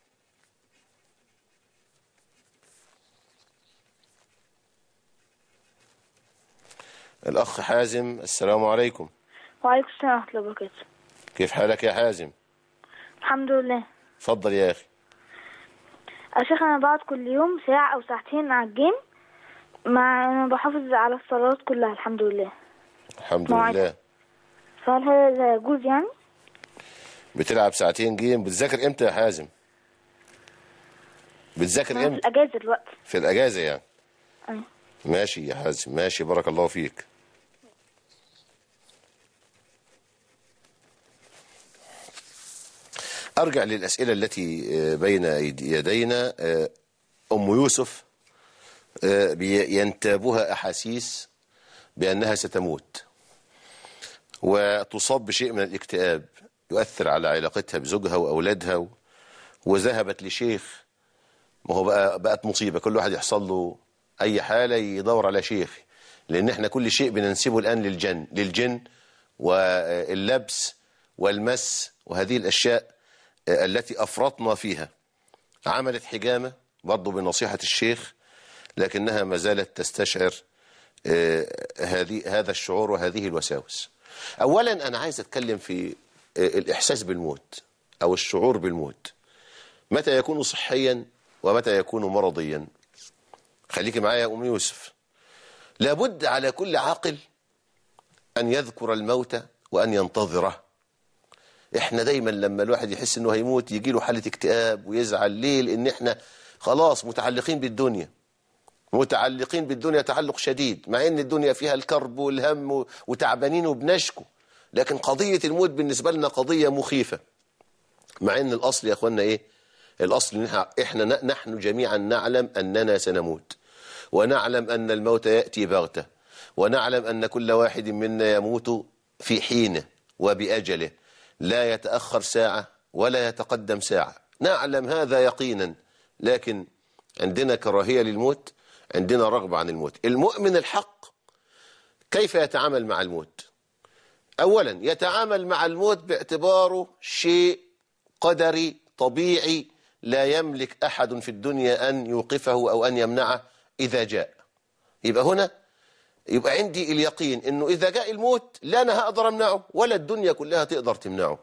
الاخ حازم. السلام عليكم. وعليكم السلام ورحمه الله وبركاته. كيف حالك يا حازم؟ الحمد لله. اتفضل يا اخي. يا شيخ انا بقعد كل يوم ساعة او ساعتين على الجيم، مع انا بحافظ على الصلوات كلها الحمد لله. الحمد لله. فهل هذا يجوز يعني؟ بتلعب ساعتين جيم. بتذاكر امتى يا حازم؟ بتذاكر امتى؟ في الاجازة دلوقتي. في الاجازة يعني. ايوه. ماشي يا حازم ماشي بارك الله فيك. أرجع للأسئلة التي بين يدينا. أم يوسف ينتابها أحاسيس بأنها ستموت، وتصاب بشيء من الاكتئاب يؤثر على علاقتها بزوجها وأولادها و... وذهبت لشيخ. ما هو بقى بقت مصيبة، كل واحد يحصل له أي حالة يدور على شيخ، لأن احنا كل شيء بننسبه الآن للجن للجن واللبس والمس وهذه الأشياء التي أفرطنا فيها. عملت حجامة برضو بنصيحة الشيخ، لكنها ما زالت تستشعر هذه هذا الشعور وهذه الوساوس. أولا أنا عايز أتكلم في الإحساس بالموت أو الشعور بالموت، متى يكون صحيا ومتى يكون مرضيا. خليكي معايا يا أم يوسف. لابد على كل عاقل أن يذكر الموت وأن ينتظره. احنا دايما لما الواحد يحس انه هيموت يجي له حالة اكتئاب ويزعل. ليه؟ لان احنا خلاص متعلقين بالدنيا، متعلقين بالدنيا تعلق شديد، مع ان الدنيا فيها الكرب والهم وتعبانين وبنشكو، لكن قضية الموت بالنسبة لنا قضية مخيفة. مع ان الاصل يا اخوانا ايه؟ الاصل ان احنا نحن جميعا نعلم اننا سنموت، ونعلم ان الموت يأتي بغتة، ونعلم ان كل واحد منا يموت في حينه وبأجله، لا يتأخر ساعة ولا يتقدم ساعة. نعلم هذا يقينا، لكن عندنا كراهية للموت، عندنا رغبة عن الموت. المؤمن الحق كيف يتعامل مع الموت؟ أولا يتعامل مع الموت باعتباره شيء قدري طبيعي لا يملك أحد في الدنيا أن يوقفه أو أن يمنعه إذا جاء. يبقى هنا يبقى عندي اليقين انه اذا جاء الموت لا انا هقدر امنعه ولا الدنيا كلها تقدر تمنعه،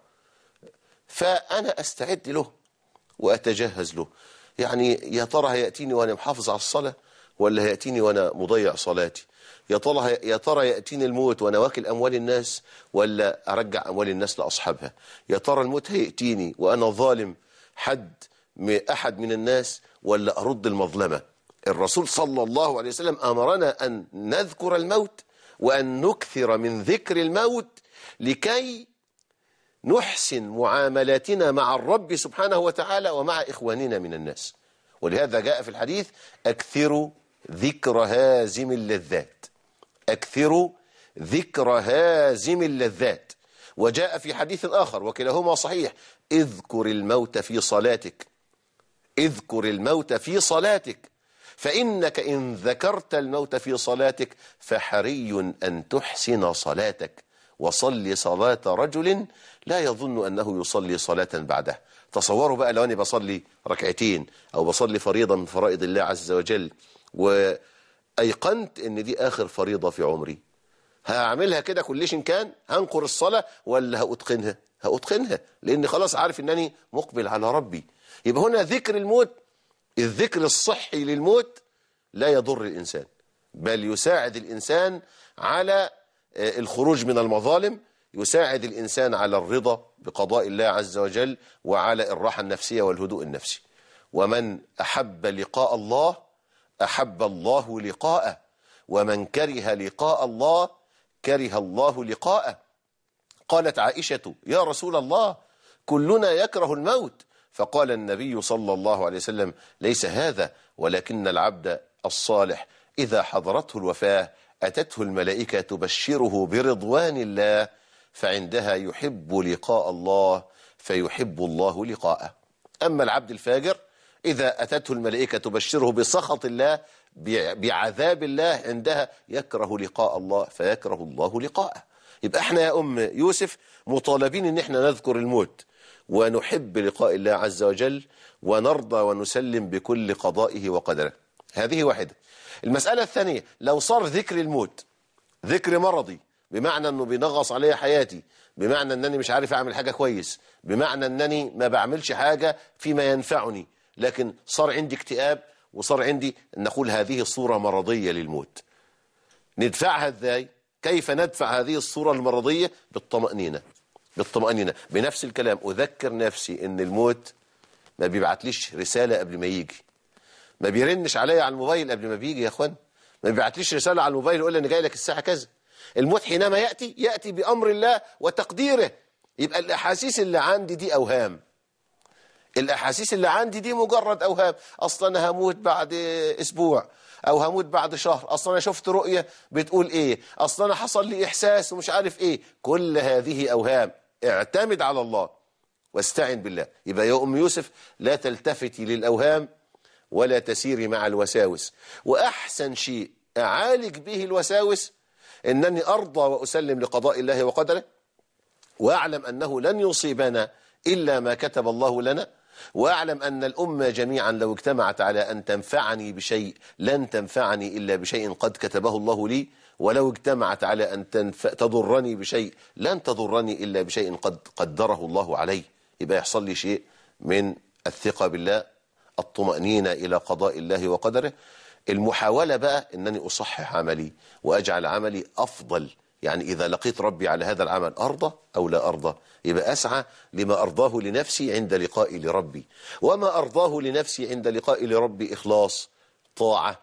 فانا استعد له واتجهز له. يعني يا ترى هياتيني وانا محافظ على الصلاه ولا هياتيني وانا مضيع صلاتي؟ يا ترى يا ترى ياتيني الموت وانا واكل اموال الناس ولا ارجع اموال الناس لاصحابها؟ يا ترى الموت هياتيني وانا ظالم حد احد من الناس ولا ارد المظلمه؟ الرسول صلى الله عليه وسلم أمرنا أن نذكر الموت وأن نكثر من ذكر الموت لكي نحسن معاملاتنا مع الرب سبحانه وتعالى ومع إخواننا من الناس. ولهذا جاء في الحديث: أكثروا ذكر هازم اللذات، أكثروا ذكر هازم اللذات. وجاء في حديث آخر وكلاهما صحيح: اذكر الموت في صلاتك، اذكر الموت في صلاتك، فإنك إن ذكرت الموت في صلاتك فحري أن تحسن صلاتك، وصل صلاة رجل لا يظن أنه يصلي صلاة بعده. تصوروا بقى لو أنا بصلي ركعتين أو بصلي فريضة من فرائض الله عز وجل وأيقنت أن دي آخر فريضة في عمري، هعملها كده كلش إن كان؟ هنقر الصلاة ولا هأتقنها؟ هأتقنها، لأني خلاص عارف أنني مقبل على ربي. يبقى هنا ذكر الموت، الذكر الصحي للموت لا يضر الإنسان، بل يساعد الإنسان على الخروج من المظالم، يساعد الإنسان على الرضا بقضاء الله عز وجل وعلى الراحة النفسية والهدوء النفسي. ومن أحب لقاء الله أحب الله لقاءه، ومن كره لقاء الله كره الله لقاءه. قالت عائشة: يا رسول الله كلنا يكره الموت. فقال النبي صلى الله عليه وسلم: ليس هذا، ولكن العبد الصالح إذا حضرته الوفاة أتته الملائكة تبشره برضوان الله، فعندها يحب لقاء الله فيحب الله لقاءه. أما العبد الفاجر إذا أتته الملائكة تبشره بسخط الله بعذاب الله، عندها يكره لقاء الله فيكره الله لقاءه. يبقى احنا يا أم يوسف مطالبين ان احنا نذكر الموت ونحب لقاء الله عز وجل ونرضى ونسلم بكل قضائه وقدره. هذه واحدة. المسألة الثانية: لو صار ذكر الموت ذكر مرضي، بمعنى أنه بينغص علي حياتي، بمعنى أنني مش عارف أعمل حاجة كويس، بمعنى أنني ما بعملش حاجة فيما ينفعني، لكن صار عندي اكتئاب وصار عندي، نقول هذه صورة مرضية للموت. ندفعها ازاي؟ كيف ندفع هذه الصورة المرضية؟ بالطمأنينة. بالطمأنينة بنفس الكلام. أذكر نفسي أن الموت ما بيبعتليش رسالة قبل ما يجي، ما بيرنش عليا على الموبايل قبل ما بيجي يا اخوان، ما بيبعتليش رسالة على الموبايل يقول لي أنا جاي لك الساعة كذا. الموت حينما يأتي يأتي بأمر الله وتقديره. يبقى الأحاسيس اللي عندي دي أوهام. الأحاسيس اللي عندي دي مجرد أوهام، أصلا أنا هموت بعد أسبوع أو هموت بعد شهر، أصلا أنا شفت رؤية بتقول إيه، أصلا أنا حصل لي إحساس ومش عارف إيه. كل هذه أوهام. اعتمد على الله واستعن بالله. يبقى يا أم يوسف لا تلتفتي للأوهام ولا تسيري مع الوساوس. وأحسن شيء أعالج به الوساوس إنني أرضى وأسلم لقضاء الله وقدره، وأعلم أنه لن يصيبنا إلا ما كتب الله لنا، وأعلم أن الأمة جميعا لو اجتمعت على أن تنفعني بشيء لن تنفعني إلا بشيء قد كتبه الله لي، ولو اجتمعت على أن تنف... تضرني بشيء لن تضرني إلا بشيء قد قدره الله علي. يبقى يحصل لي شيء من الثقة بالله، الطمأنينة إلى قضاء الله وقدره. المحاولة بقى أنني أصحح عملي وأجعل عملي أفضل. يعني إذا لقيت ربي على هذا العمل أرضى أو لا أرضى، يبقى أسعى لما أرضاه لنفسي عند لقائي لربي. وما أرضاه لنفسي عند لقائي لربي إخلاص، طاعة،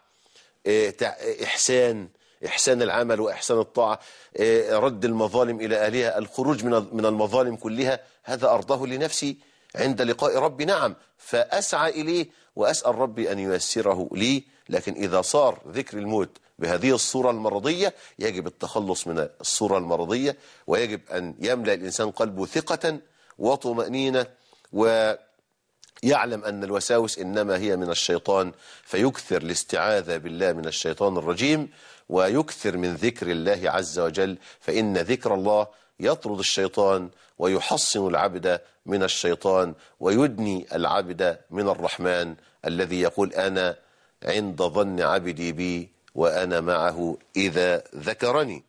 إحسان، إحسان العمل وإحسان الطاعة، رد المظالم إلى أهلها، الخروج من المظالم كلها. هذا أرضاه لنفسي عند لقاء ربي. نعم، فأسعى إليه وأسأل ربي أن ييسره لي. لكن إذا صار ذكر الموت بهذه الصورة المرضية يجب التخلص من الصورة المرضية، ويجب أن يملأ الإنسان قلبه ثقة وطمأنينة، ويعلم أن الوساوس إنما هي من الشيطان، فيكثر الاستعاذة بالله من الشيطان الرجيم، ويكثر من ذكر الله عز وجل، فإن ذكر الله يطرد الشيطان ويحصن العبد من الشيطان، ويدني العبد من الرحمن الذي يقول أنا عند ظن عبدي بي وأنا معه إذا ذكرني.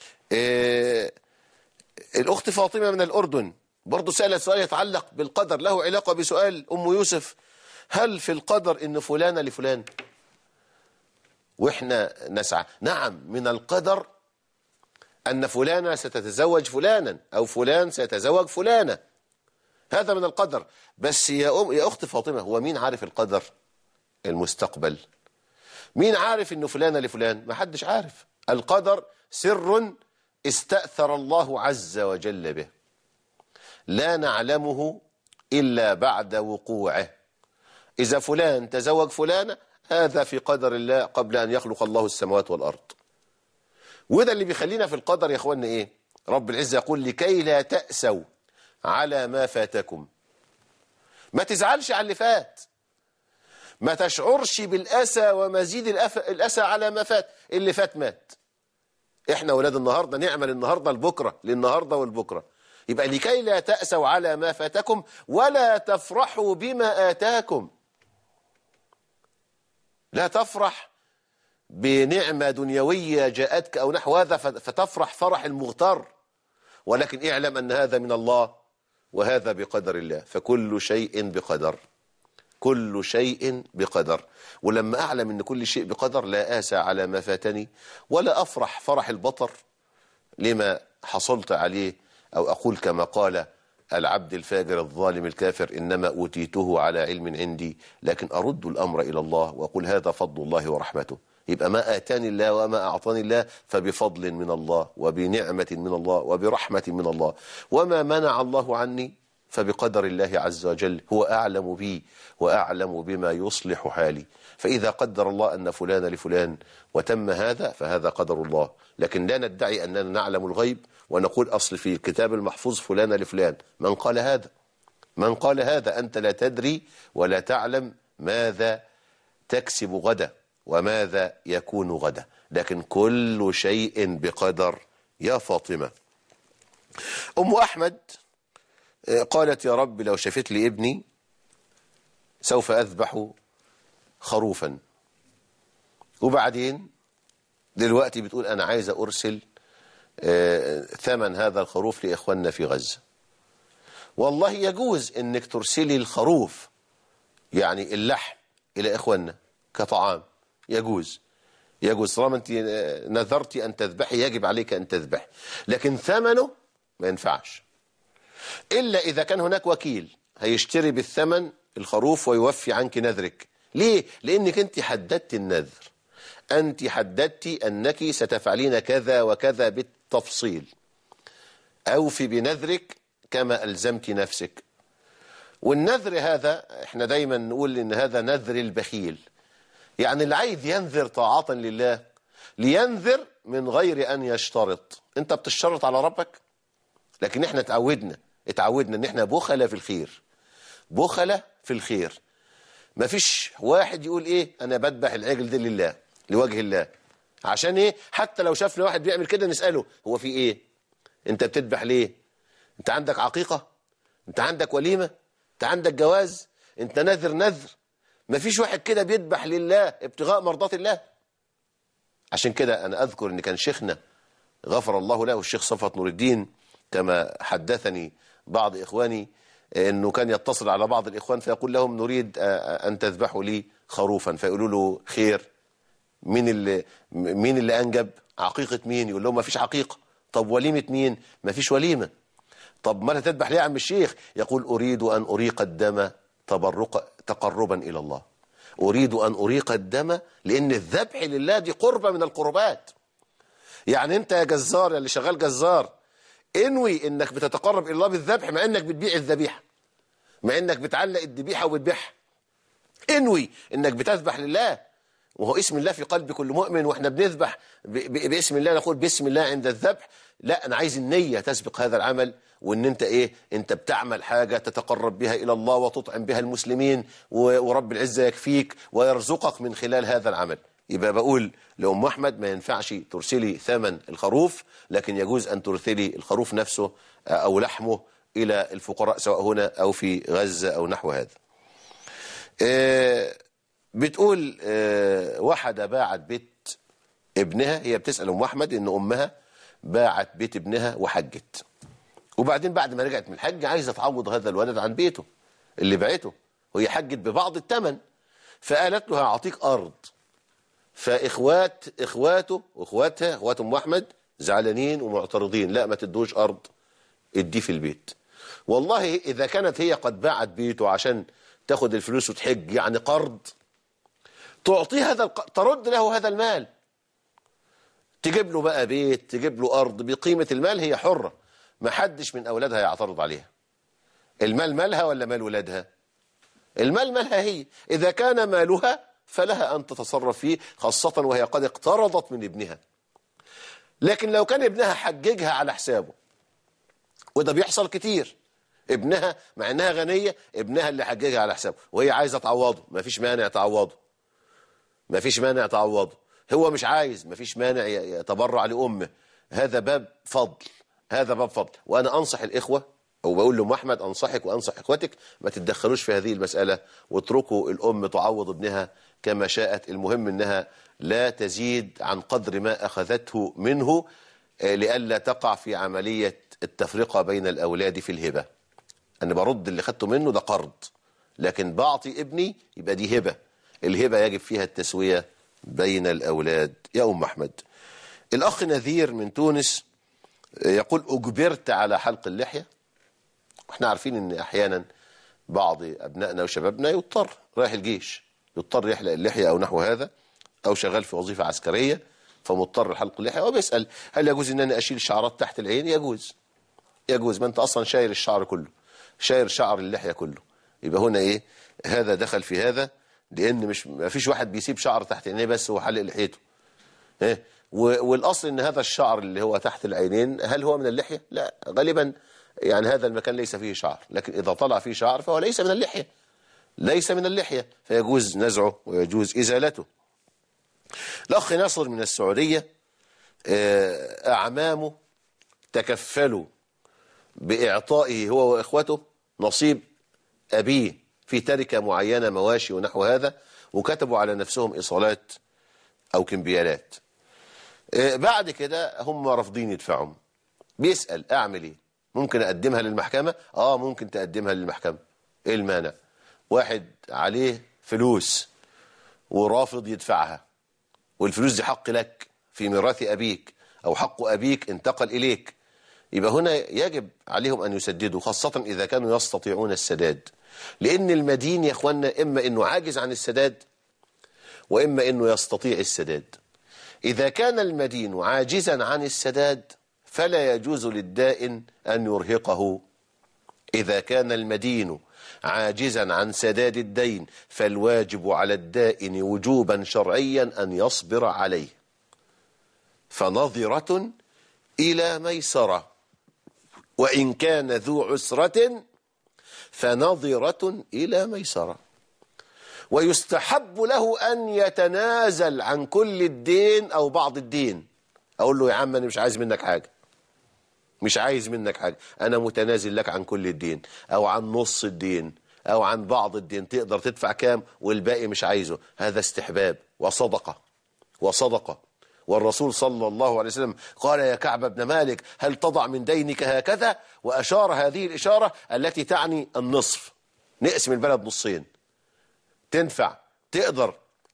إيه الأخت فاطمة من الأردن برضو سألت سؤال يتعلق بالقدر، له علاقة بسؤال أم يوسف: هل في القدر إن فلان لفلان وإحنا نسعى؟ نعم، من القدر أن فلانة ستتزوج فلانا أو فلان سيتزوج فلانة، هذا من القدر. بس يا أم يا أخت فاطمة، هو مين عارف القدر؟ المستقبل. مين عارف إنه فلانة لفلان؟ ما حدش عارف. القدر سر استأثر الله عز وجل به، لا نعلمه إلا بعد وقوعه. إذا فلان تزوج فلانة هذا في قدر الله قبل أن يخلق الله السماوات والأرض. وده اللي بيخلينا في القدر يا أخوانا إيه؟ رب العزة يقول: لكي لا تأسوا على ما فاتكم. ما تزعلش على اللي فات، ما تشعرش بالأسى ومزيد الأسى على ما فات. اللي فات مات. إحنا ولاد النهاردة نعمل النهاردة لبكرة، للنهاردة والبكرة. يبقى لكي لا تأسوا على ما فاتكم ولا تفرحوا بما آتاكم. لا تفرح بنعمة دنيوية جاءتك أو نحو هذا فتفرح فرح المغتر، ولكن اعلم أن هذا من الله وهذا بقدر الله. فكل شيء بقدر، كل شيء بقدر. ولما أعلم أن كل شيء بقدر لا آسى على ما فاتني ولا أفرح فرح البطر لما حصلت عليه، أو أقول كما قال العبد الفاجر الظالم الكافر: إنما أوتيته على علم عندي. لكن أرد الأمر إلى الله وأقول هذا فضل الله ورحمته. يبقى ما آتاني الله وما أعطاني الله فبفضل من الله وبنعمة من الله وبرحمة من الله، وما منع الله عني فبقدر الله عز وجل. هو أعلم بي وأعلم بما يصلح حالي. فإذا قدر الله أن فلان لفلان وتم هذا فهذا قدر الله. لكن لا ندعي أننا نعلم الغيب ونقول أصل في الكتاب المحفوظ فلان لفلان. من قال هذا؟ من قال هذا؟ أنت لا تدري ولا تعلم ماذا تكسب غدا وماذا يكون غدا، لكن كل شيء بقدر يا فاطمة. أم أحمد قالت: يا رب لو شفت لي ابني سوف أذبح خروفا. وبعدين دلوقتي بتقول أنا عايزة أرسل ثمن هذا الخروف لإخواننا في غزة. والله يجوز أنك ترسلي الخروف، يعني اللحم، إلى إخواننا كطعام، يجوز يجوز طالما أنت نذرتي أن تذبحي يجب عليك أن تذبحي، لكن ثمنه ما ينفعش إلا إذا كان هناك وكيل هيشتري بالثمن الخروف ويوفي عنك نذرك. ليه؟ لأنك أنت حددت النذر، أنت حددت أنك ستفعلين كذا وكذا بالتفصيل. أوفي بنذرك كما ألزمت نفسك. والنذر هذا احنا دايما نقول ان هذا نذر البخيل، يعني اللي عايز ينذر طاعة لله لينذر من غير ان يشترط. انت بتشترط على ربك، لكن احنا اتعودنا اتعودنا ان احنا بخلة في الخير، بخلة في الخير. مفيش واحد يقول ايه انا بذبح العجل ده لله لوجه الله. عشان ايه؟ حتى لو شافنا واحد بيعمل كده نسأله هو في ايه؟ انت بتذبح ليه؟ انت عندك عقيقة؟ انت عندك وليمة؟ انت عندك جواز؟ انت نذر نذر؟ مفيش واحد كده بيذبح لله ابتغاء مرضات الله. عشان كده انا اذكر ان كان شيخنا غفر الله له الشيخ صفوت نور الدين، كما حدثني بعض اخواني انه كان يتصل على بعض الاخوان فيقول لهم نريد ان تذبحوا لي خروفا، فيقولوا له خير، مين اللي مين اللي انجب؟ عقيقة مين؟ يقول لهم ما فيش عقيقة. طب وليمة مين؟ ما فيش وليمة. طب ما تذبح ليه يا عم الشيخ؟ يقول اريد ان اريق الدم تبرق تقربا الى الله. اريد ان اريق الدم لان الذبح لله دي قربة من القربات. يعني انت يا جزار اللي شغال جزار انوي انك بتتقرب الى الله بالذبح، مع انك بتبيع الذبيحه، مع انك بتعلق الذبيحه وبتبيعها. انوي انك بتذبح لله، وهو اسم الله في قلب كل مؤمن، واحنا بنذبح باسم الله نقول بسم الله عند الذبح. لا، انا عايز النيه تسبق هذا العمل، وان انت ايه انت بتعمل حاجه تتقرب بها الى الله وتطعم بها المسلمين، ورب العزه يكفيك ويرزقك من خلال هذا العمل. يبقى بقول لأم أحمد ما ينفعش ترسلي ثمن الخروف، لكن يجوز أن ترسلي الخروف نفسه أو لحمه إلى الفقراء سواء هنا أو في غزة أو نحو هذا. بتقول واحدة باعت بيت ابنها، هي بتسأل أم أحمد إن أمها باعت بيت ابنها وحجت، وبعدين بعد ما رجعت من الحج عايزة تعوض هذا الولد عن بيته اللي باعته، وهي حجت ببعض الثمن، فقالت له هعطيك أرض. فإخوات إخواته وإخواتها إخوات أم أحمد زعلانين ومعترضين، لا ما تدوش أرض، اديه في البيت. والله إذا كانت هي قد باعت بيته عشان تاخد الفلوس وتحج، يعني قرض، تعطيه هذا الق... ترد له هذا المال، تجيب له بقى بيت، تجيب له أرض بقيمة المال، هي حرة، ما حدش من أولادها يعترض عليها. المال مالها ولا مال ولادها؟ المال مالها هي، إذا كان مالها فلها أن تتصرف فيه، خاصة وهي قد اقترضت من ابنها. لكن لو كان ابنها حججها على حسابه، وده بيحصل كتير، ابنها مع انها غنية ابنها اللي حججها على حسابه وهي عايزة تعوضه، ما فيش مانع تعوضه، ما فيش مانع تعوضه. هو مش عايز، ما فيش مانع يتبرع لأمه. هذا باب فضل، هذا باب فضل. وأنا أنصح الإخوة، أو بقول لأم أحمد أنصحك وأنصح إخوتك ما تتدخلوش في هذه المسألة، واتركوا الأم تعوض ابنها كما شاءت. المهم أنها لا تزيد عن قدر ما أخذته منه، لئلا تقع في عملية التفرقة بين الأولاد في الهبة. أنا برد اللي خدته منه ده قرض، لكن بعطي ابني يبقى دي هبة. الهبة يجب فيها التسوية بين الأولاد. يا أم أحمد. الأخ نذير من تونس يقول أجبرت على حلق اللحية. احنا عارفين ان احيانا بعض ابنائنا وشبابنا يضطر رايح الجيش، يضطر يحلق اللحية او نحو هذا، او شغال في وظيفة عسكرية فمضطر لحلق اللحية، وبيسأل هل يجوز ان انا اشيل الشعرات تحت العين؟ يجوز، يجوز، ما انت اصلا شاير الشعر كله، شاير شعر اللحية كله. يبقى هنا ايه هذا دخل في هذا، لان مش ما فيش واحد بيسيب شعر تحت عينيه بس هو حلق لحيته. ايه والاصل ان هذا الشعر اللي هو تحت العينين هل هو من اللحية؟ لا، غالبا يعني هذا المكان ليس فيه شعر، لكن إذا طلع فيه شعر فهو ليس من اللحية، ليس من اللحية، فيجوز نزعه ويجوز إزالته. الأخ ناصر من السعودية أعمامه تكفلوا بإعطائه هو وإخوته نصيب أبيه في تركة معينة، مواشي ونحو هذا، وكتبوا على نفسهم إيصالات أو كمبيالات. بعد كده هم رافضين يدفعهم. بيسأل أعمل إيه؟ ممكن أقدمها للمحكمة؟ آه ممكن تقدمها للمحكمة. إيه المانع؟ واحد عليه فلوس ورافض يدفعها، والفلوس دي حق لك في ميراث أبيك، أو حق أبيك انتقل إليك، يبقى هنا يجب عليهم أن يسددوا، خاصة إذا كانوا يستطيعون السداد. لأن المدين يا أخوانا إما أنه عاجز عن السداد، وإما أنه يستطيع السداد. إذا كان المدين عاجزا عن السداد فلا يجوز للدائن أن يرهقه. إذا كان المدين عاجزا عن سداد الدين، فالواجب على الدائن وجوبا شرعيا أن يصبر عليه. فنظرة إلى ميسرة، وإن كان ذو عسرة فنظرة إلى ميسرة. ويستحب له أن يتنازل عن كل الدين أو بعض الدين. أقول له يا عم أنا مش عايز منك حاجة، مش عايز منك حاجة، أنا متنازل لك عن كل الدين أو عن نص الدين أو عن بعض الدين، تقدر تدفع كام والباقي مش عايزه. هذا استحباب وصدقة وصدقة. والرسول صلى الله عليه وسلم قال يا كعب بن مالك هل تضع من دينك هكذا، وأشار هذه الإشارة التي تعني النصف. نقسم البلد نصين، تنفع تقدر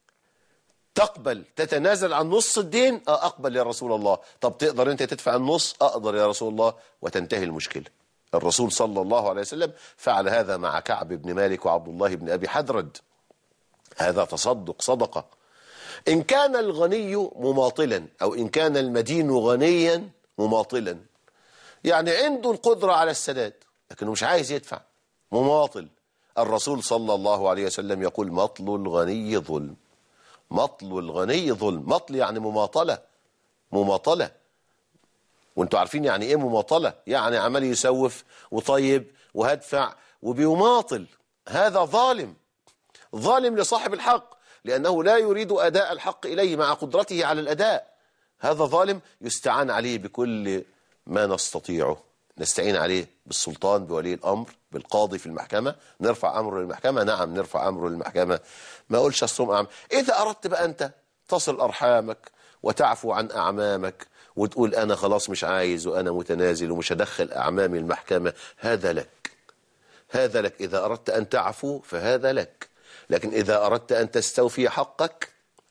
تقبل تتنازل عن نص الدين؟ اه اقبل يا رسول الله. طب تقدر انت تدفع النص؟ اقدر يا رسول الله، وتنتهي المشكلة. الرسول صلى الله عليه وسلم فعل هذا مع كعب بن مالك وعبد الله بن أبي حدرد. هذا تصدق صدقة. إن كان الغني مماطلا أو إن كان المدين غنيا مماطلا، يعني عنده القدرة على السداد لكنه مش عايز يدفع، مماطل، الرسول صلى الله عليه وسلم يقول مطل الغني ظلم. مطل الغني ظلم. مطل يعني مماطلة، مماطلة. وانتوا عارفين يعني ايه مماطلة؟ يعني عمال يسوف وطيب وهدفع وبيماطل. هذا ظالم، ظالم لصاحب الحق لأنه لا يريد أداء الحق إليه مع قدرته على الأداء. هذا ظالم يستعان عليه بكل ما نستطيعه. نستعين عليه بالسلطان، بولي الأمر، بالقاضي في المحكمة. نرفع أمره للمحكمة، نعم نرفع أمره للمحكمة. ما أقولش أصوم أعمل. إذا أردت بقى أنت تصل أرحامك وتعفو عن أعمامك وتقول أنا خلاص مش عايز وأنا متنازل ومش هدخل أعمامي المحكمة، هذا لك، هذا لك. إذا أردت أن تعفو فهذا لك، لكن إذا أردت أن تستوفي حقك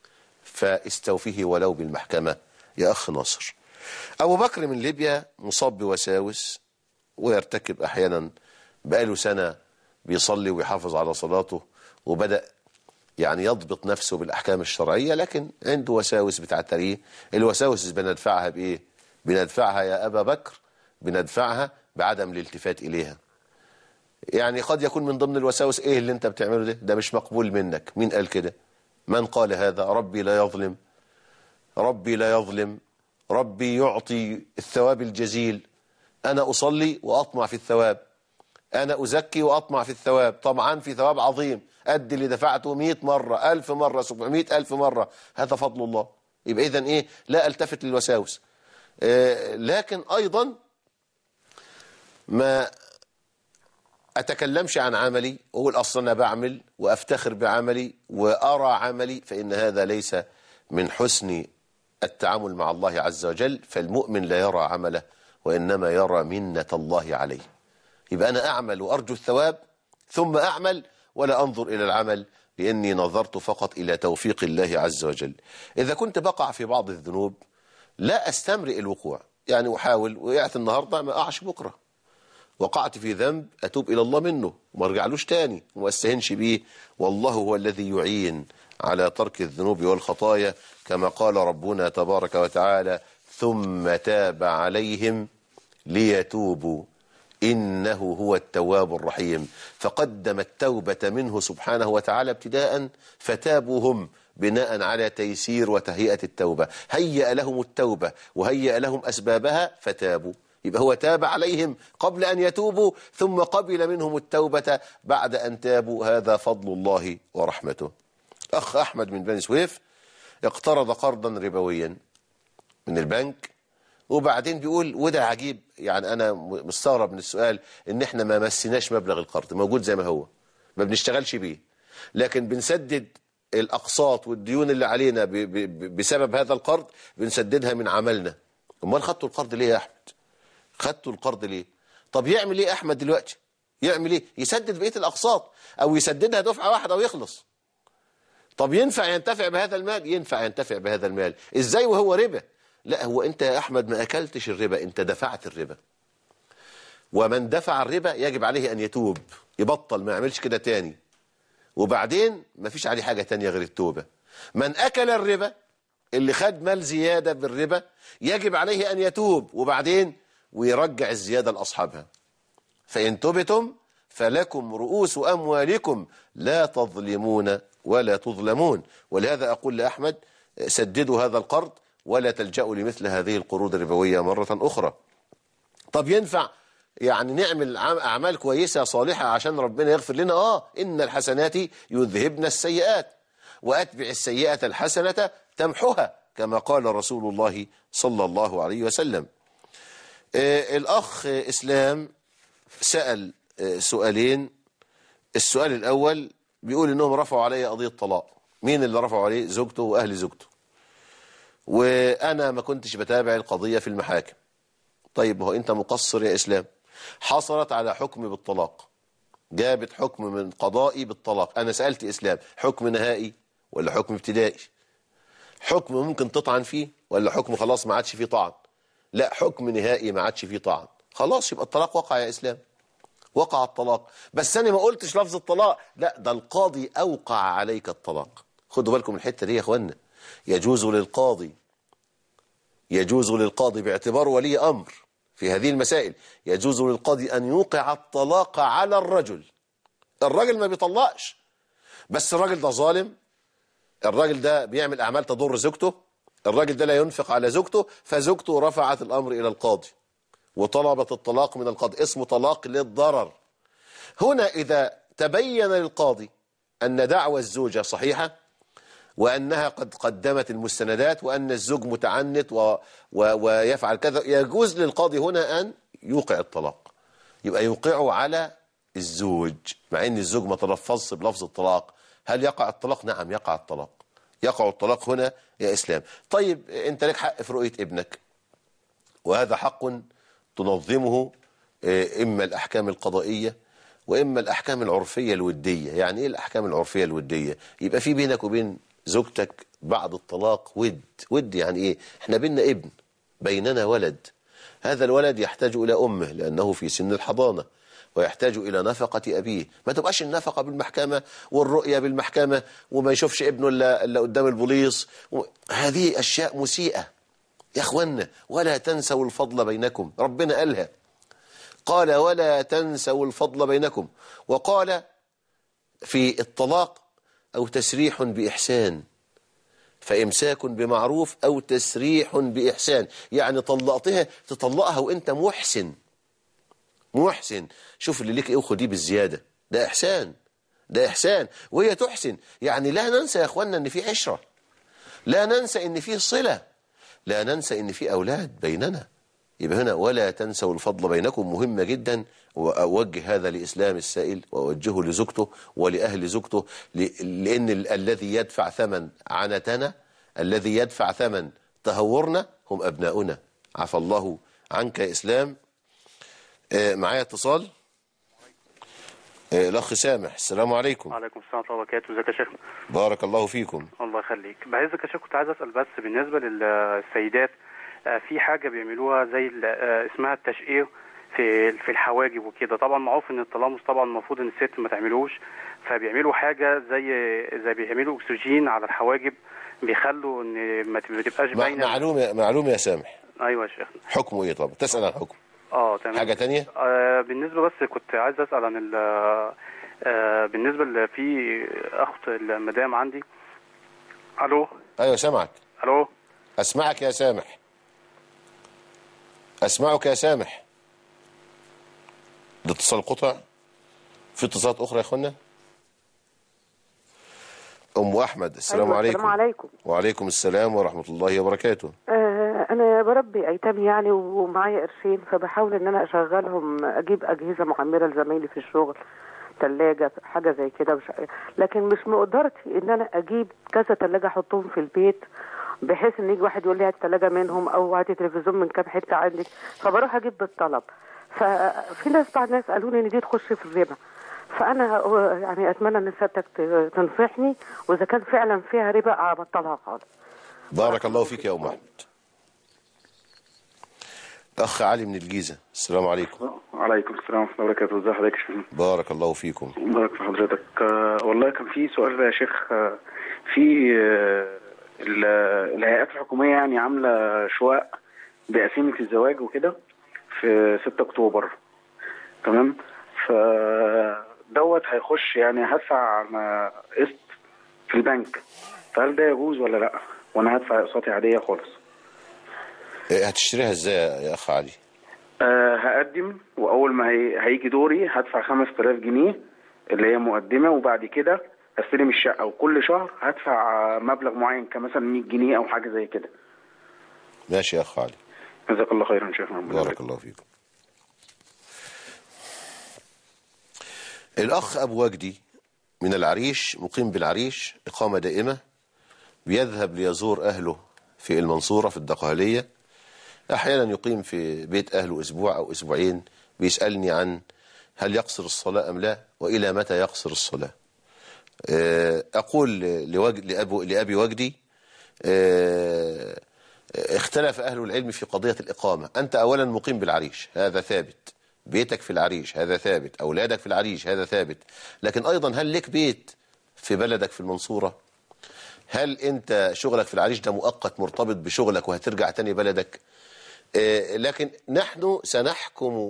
فاستوفيه ولو بالمحكمة يا أخ ناصر. أبو بكر من ليبيا مصاب بوساوس ويرتكب أحيانا، بقاله سنة بيصلي ويحافظ على صلاته وبدأ يعني يضبط نفسه بالأحكام الشرعية، لكن عنده وساوس بتعتريه. الوساوس بندفعها بإيه؟ بندفعها يا أبا بكر، بندفعها بعدم الالتفات إليها. يعني قد يكون من ضمن الوساوس إيه اللي أنت بتعمله ده؟ ده مش مقبول منك. مين قال كده؟ من قال هذا؟ ربي لا يظلم، ربي لا يظلم، ربي يعطي الثواب الجزيل. أنا أصلي وأطمع في الثواب، أنا أزكي وأطمع في الثواب، طمعان في ثواب عظيم قد اللي دفعته مئة مرة، ألف مرة، سبعمائة ألف مرة. هذا فضل الله. يبقى إذن إيه؟ لا ألتفت للوساوس. آه لكن أيضا ما أتكلمش عن عملي وأقول أصلا أنا بعمل وأفتخر بعملي وأرى عملي، فإن هذا ليس من حسن التعامل مع الله عز وجل. فالمؤمن لا يرى عمله وإنما يرى منة الله عليه. يبقى أنا أعمل وأرجو الثواب ثم أعمل ولا أنظر إلى العمل، لأني نظرت فقط إلى توفيق الله عز وجل. إذا كنت بقع في بعض الذنوب لا أستمرئ الوقوع، يعني أحاول، وقعت النهاردة ما أقعش بكرة. وقعت في ذنب أتوب إلى الله منه وما ارجعلوش تاني وما استهنش بيه، والله هو الذي يعين على ترك الذنوب والخطايا، كما قال ربنا تبارك وتعالى ثم تاب عليهم ليتوبوا إنه هو التواب الرحيم. فقدم التوبة منه سبحانه وتعالى ابتداء، فتابوا هم بناء على تيسير وتهيئة التوبة. هيأ لهم التوبة وهيأ لهم أسبابها فتابوا. يبقى هو تاب عليهم قبل أن يتوبوا ثم قبل منهم التوبة بعد أن تابوا. هذا فضل الله ورحمته. أخ أحمد من بني سويف اقترض قرضا ربويا من البنك، وبعدين بيقول، وده عجيب يعني أنا مستغرب من السؤال، إن إحنا ما مسيناش مبلغ القرض، موجود زي ما هو، ما بنشتغلش بيه، لكن بنسدد الأقساط والديون اللي علينا بسبب هذا القرض بنسددها من عملنا. أمال خدتوا القرض ليه يا أحمد؟ خدتوا القرض ليه؟ طب يعمل إيه أحمد دلوقتي؟ يعمل إيه؟ يسدد بقية الأقساط أو يسددها دفعة واحدة ويخلص. طب ينفع ينتفع بهذا المال؟ ينفع ينتفع بهذا المال. إزاي وهو ربا؟ لا، هو أنت يا أحمد ما أكلتش الربا، أنت دفعت الربا. ومن دفع الربا يجب عليه أن يتوب، يبطل، ما يعملش كده تاني، وبعدين ما فيش عليه حاجة تانية غير التوبة. من أكل الربا، اللي خد مال زيادة بالربا، يجب عليه أن يتوب وبعدين ويرجع الزيادة لأصحابها. فإن تبتم فلكم رؤوس أموالكم لا تظلمون ولا تظلمون. ولهذا أقول لأحمد سددوا هذا القرض ولا تلجأوا لمثل هذه القروض الربوية مرة أخرى. طب ينفع يعني نعمل أعمال كويسة صالحة عشان ربنا يغفر لنا؟ آه إن الحسنات يذهبن السيئات وأتبع السيئة الحسنة تمحها كما قال رسول الله صلى الله عليه وسلم. آه الأخ إسلام سأل آه سؤالين. السؤال الأول بيقول إنهم رفعوا علي قضية طلاق. مين اللي رفعوا عليه؟ زوجته وأهل زوجته، وأنا ما كنتش بتابع القضية في المحاكم. طيب هو أنت مقصر يا إسلام؟ حصلت على حكم بالطلاق، جابت حكم من قضائي بالطلاق. أنا سألت إسلام حكم نهائي ولا حكم ابتدائي؟ حكم ممكن تطعن فيه ولا حكم خلاص ما عادش فيه طعن؟ لا، حكم نهائي ما عادش فيه طعن. خلاص يبقى الطلاق وقع يا إسلام، وقع الطلاق. بس أنا ما قلتش لفظ الطلاق، لا ده القاضي أوقع عليك الطلاق. خدوا بالكم من الحتة دي يا أخوانا. يجوز للقاضي يجوز للقاضي باعتباره ولي أمر في هذه المسائل، يجوز للقاضي أن يوقع الطلاق على الرجل. الراجل ما بيطلقش، بس الراجل ده ظالم، الراجل ده بيعمل أعمال تضر زوجته، الراجل ده لا ينفق على زوجته، فزوجته رفعت الأمر إلى القاضي وطلبت الطلاق من القاضي، اسمه طلاق للضرر. هنا إذا تبين للقاضي أن دعوى الزوجة صحيحة وأنها قد قدمت المستندات وأن الزوج متعنت و... و... ويفعل كذا، يجوز للقاضي هنا أن يوقع الطلاق. يبقى يوقعه على الزوج مع أن الزوج ما تلفظش بلفظ الطلاق. هل يقع الطلاق؟ نعم يقع الطلاق، يقع الطلاق هنا يا إسلام. طيب أنت لك حق في رؤية ابنك، وهذا حق تنظمه إما الأحكام القضائية وإما الأحكام العرفية الودية. يعني إيه الأحكام العرفية الودية؟ يبقى في بينك وبين زوجتك بعد الطلاق ود. ود يعني إيه؟ إحنا بيننا ابن، بيننا ولد، هذا الولد يحتاج إلى أمه لأنه في سن الحضانة ويحتاج إلى نفقة أبيه. ما تبقاش النفقة بالمحكمة والرؤية بالمحكمة وما يشوفش ابنه إلا قدام البوليس. هذه أشياء مسيئة يا أخوانا. ولا تنسوا الفضل بينكم، ربنا قالها، قال ولا تنسوا الفضل بينكم. وقال في الطلاق أو تسريح بإحسان، فإمساك بمعروف أو تسريح بإحسان. يعني طلقتها تطلقها وإنت محسن محسن. شوف اللي ليك إيه وخديه بالزيادة، ده إحسان، ده إحسان. وهي تحسن. يعني لا ننسى يا أخوانا أن في عشرة، لا ننسى أن في صلة، لا ننسى أن في أولاد بيننا. يبقى هنا ولا تنسوا الفضل بينكم مهمة جدا. وأوجه هذا لإسلام السائل وأوجهه لزوجته ولأهل زوجته، لأن الذي يدفع ثمن عنتنا، الذي يدفع ثمن تهورنا هم أبناؤنا. عفى الله عنك يا إسلام. آه معايا اتصال. آه الأخ سامح، السلام عليكم. وعليكم السلام ورحمة الله وبركاته. ازيك يا شيخ؟ بارك الله فيكم. الله يخليك. بعزك يا شيخ، كنت عايز أسأل بس بالنسبة للسيدات، في حاجة بيعملوها زي اسمها التشقير في في الحواجب وكده. طبعا معروف ان التلامس طبعا المفروض ان الست ما تعملوش، فبيعملوا حاجة زي زي بيعملوا اكسجين على الحواجب، بيخلوا ان ما تبقاش باينة. معلوم يا معلوم يا سامح. ايوه يا شيخ. حكمه ايه؟ طب تسأل عن حكم. اه تمام. حاجة تانية؟ آه بالنسبة بس كنت عايز أسأل عن ال آه بالنسبة في أخت المدام عندي. ألو. أيوة سامعك. ألو. أسمعك يا سامح، أسمعك يا سامح. الاتصال قطع. في اتصالات أخرى يا أخوانا؟ أم أحمد، السلام أيوة عليكم. السلام عليكم. وعليكم السلام ورحمة الله وبركاته. آه أنا بربي أيتام يعني ومعايا قرشين، فبحاول إن أنا أشغلهم، أجيب أجهزة معمرة لزمايلي في الشغل، ثلاجة حاجة زي كده، مش... لكن مش مقدرتي إن أنا أجيب كذا ثلاجة أحطهم في البيت بحيث ان يجي واحد يقول لي هات ثلاجه منهم او هات تلفزيون من كام حته عندك، فبروح اجيب بالطلب. ففي ناس بعض الناس قالوا لي ان دي تخش في الربا، فانا يعني اتمنى ان سيادتك تنصحني، واذا كان فعلا فيها ربا ابطلها خالص. بارك الله فيك يا ام احمد. اخ علي من الجيزه، السلام عليكم. وعليكم السلام ورحمه الله وبركاته. ازي حضرتك يا شيخ؟ بارك الله فيكم. بارك في حضرتك. آه والله كان في سؤال يا شيخ. آه في آه الهيئات الحكومية يعني عاملة شواء بقسيمة الزواج وكده في ستة أكتوبر، تمام؟ فدوت هيخش يعني هدفع قسط في البنك، فهل ده يجوز ولا لا؟ وانا هدفع اقساطي عاديه خالص. هتشتريها ازاي يا اخ علي؟ أه هقدم، واول ما هي... هيجي دوري هدفع خمسة آلاف جنيه اللي هي مقدمه، وبعد كده هستلم الشقه، وكل شهر هدفع مبلغ معين كمثلا مية جنيه او حاجه زي كده. ماشي يا اخ علي، جزاك الله خيرا شيخنا. بارك الله فيكم. الاخ ابو وجدي من العريش، مقيم بالعريش اقامه دائمه، بيذهب ليزور اهله في المنصوره في الدقهليه، احيانا يقيم في بيت اهله اسبوع او اسبوعين. بيسالني عن هل يقصر الصلاه ام لا، والى متى يقصر الصلاه. اقول لوجد لأبو لابي وجدي اختلف اهل العلم في قضيه الاقامه. انت اولا مقيم بالعريش، هذا ثابت، بيتك في العريش هذا ثابت، اولادك في العريش هذا ثابت، لكن ايضا هل لك بيت في بلدك في المنصوره؟ هل انت شغلك في العريش ده مؤقت مرتبط بشغلك وهترجع تاني بلدك؟ آه لكن نحن سنحكم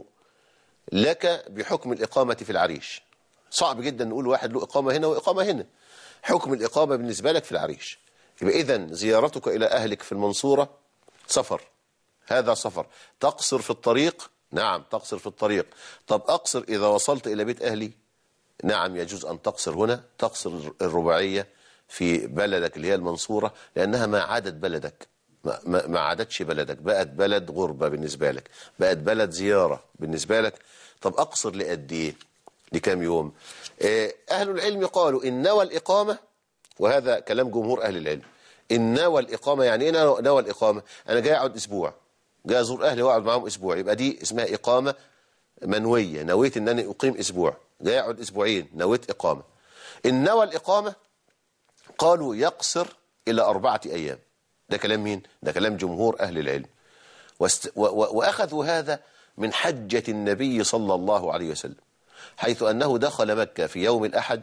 لك بحكم الإقامة في العريش. صعب جدا نقول واحد له إقامة هنا وإقامة هنا. حكم الإقامة بالنسبة لك في العريش. يبقى إذن زيارتك إلى أهلك في المنصورة سفر، هذا سفر. تقصر في الطريق؟ نعم تقصر في الطريق. طب أقصر إذا وصلت إلى بيت أهلي؟ نعم يجوز أن تقصر هنا، تقصر الرباعية في بلدك اللي هي المنصورة، لأنها ما عادت بلدك، ما, ما, ما عادتش بلدك، بقت بلد غربة بالنسبة لك، بقت بلد زيارة بالنسبة لك. طب أقصر لقد إيه؟ لكام يوم؟ أهل العلم قالوا إن نوى الإقامة، وهذا كلام جمهور أهل العلم، إن نوى الإقامة. يعني إيه نوى الإقامة؟ أنا جاي أقعد أسبوع، جاي أزور أهلي وأقعد معهم أسبوع، يبقى دي اسمها إقامة منوية، نويت إن أنا أقيم أسبوع، جاي أقعد أسبوعين، نويت إقامة. إن نوى الإقامة قالوا يقصر إلى أربعة أيام. ده كلام مين؟ ده كلام جمهور أهل العلم. واست... و... و... وأخذوا هذا من حجة النبي صلى الله عليه وسلم، حيث أنه دخل مكة في يوم الأحد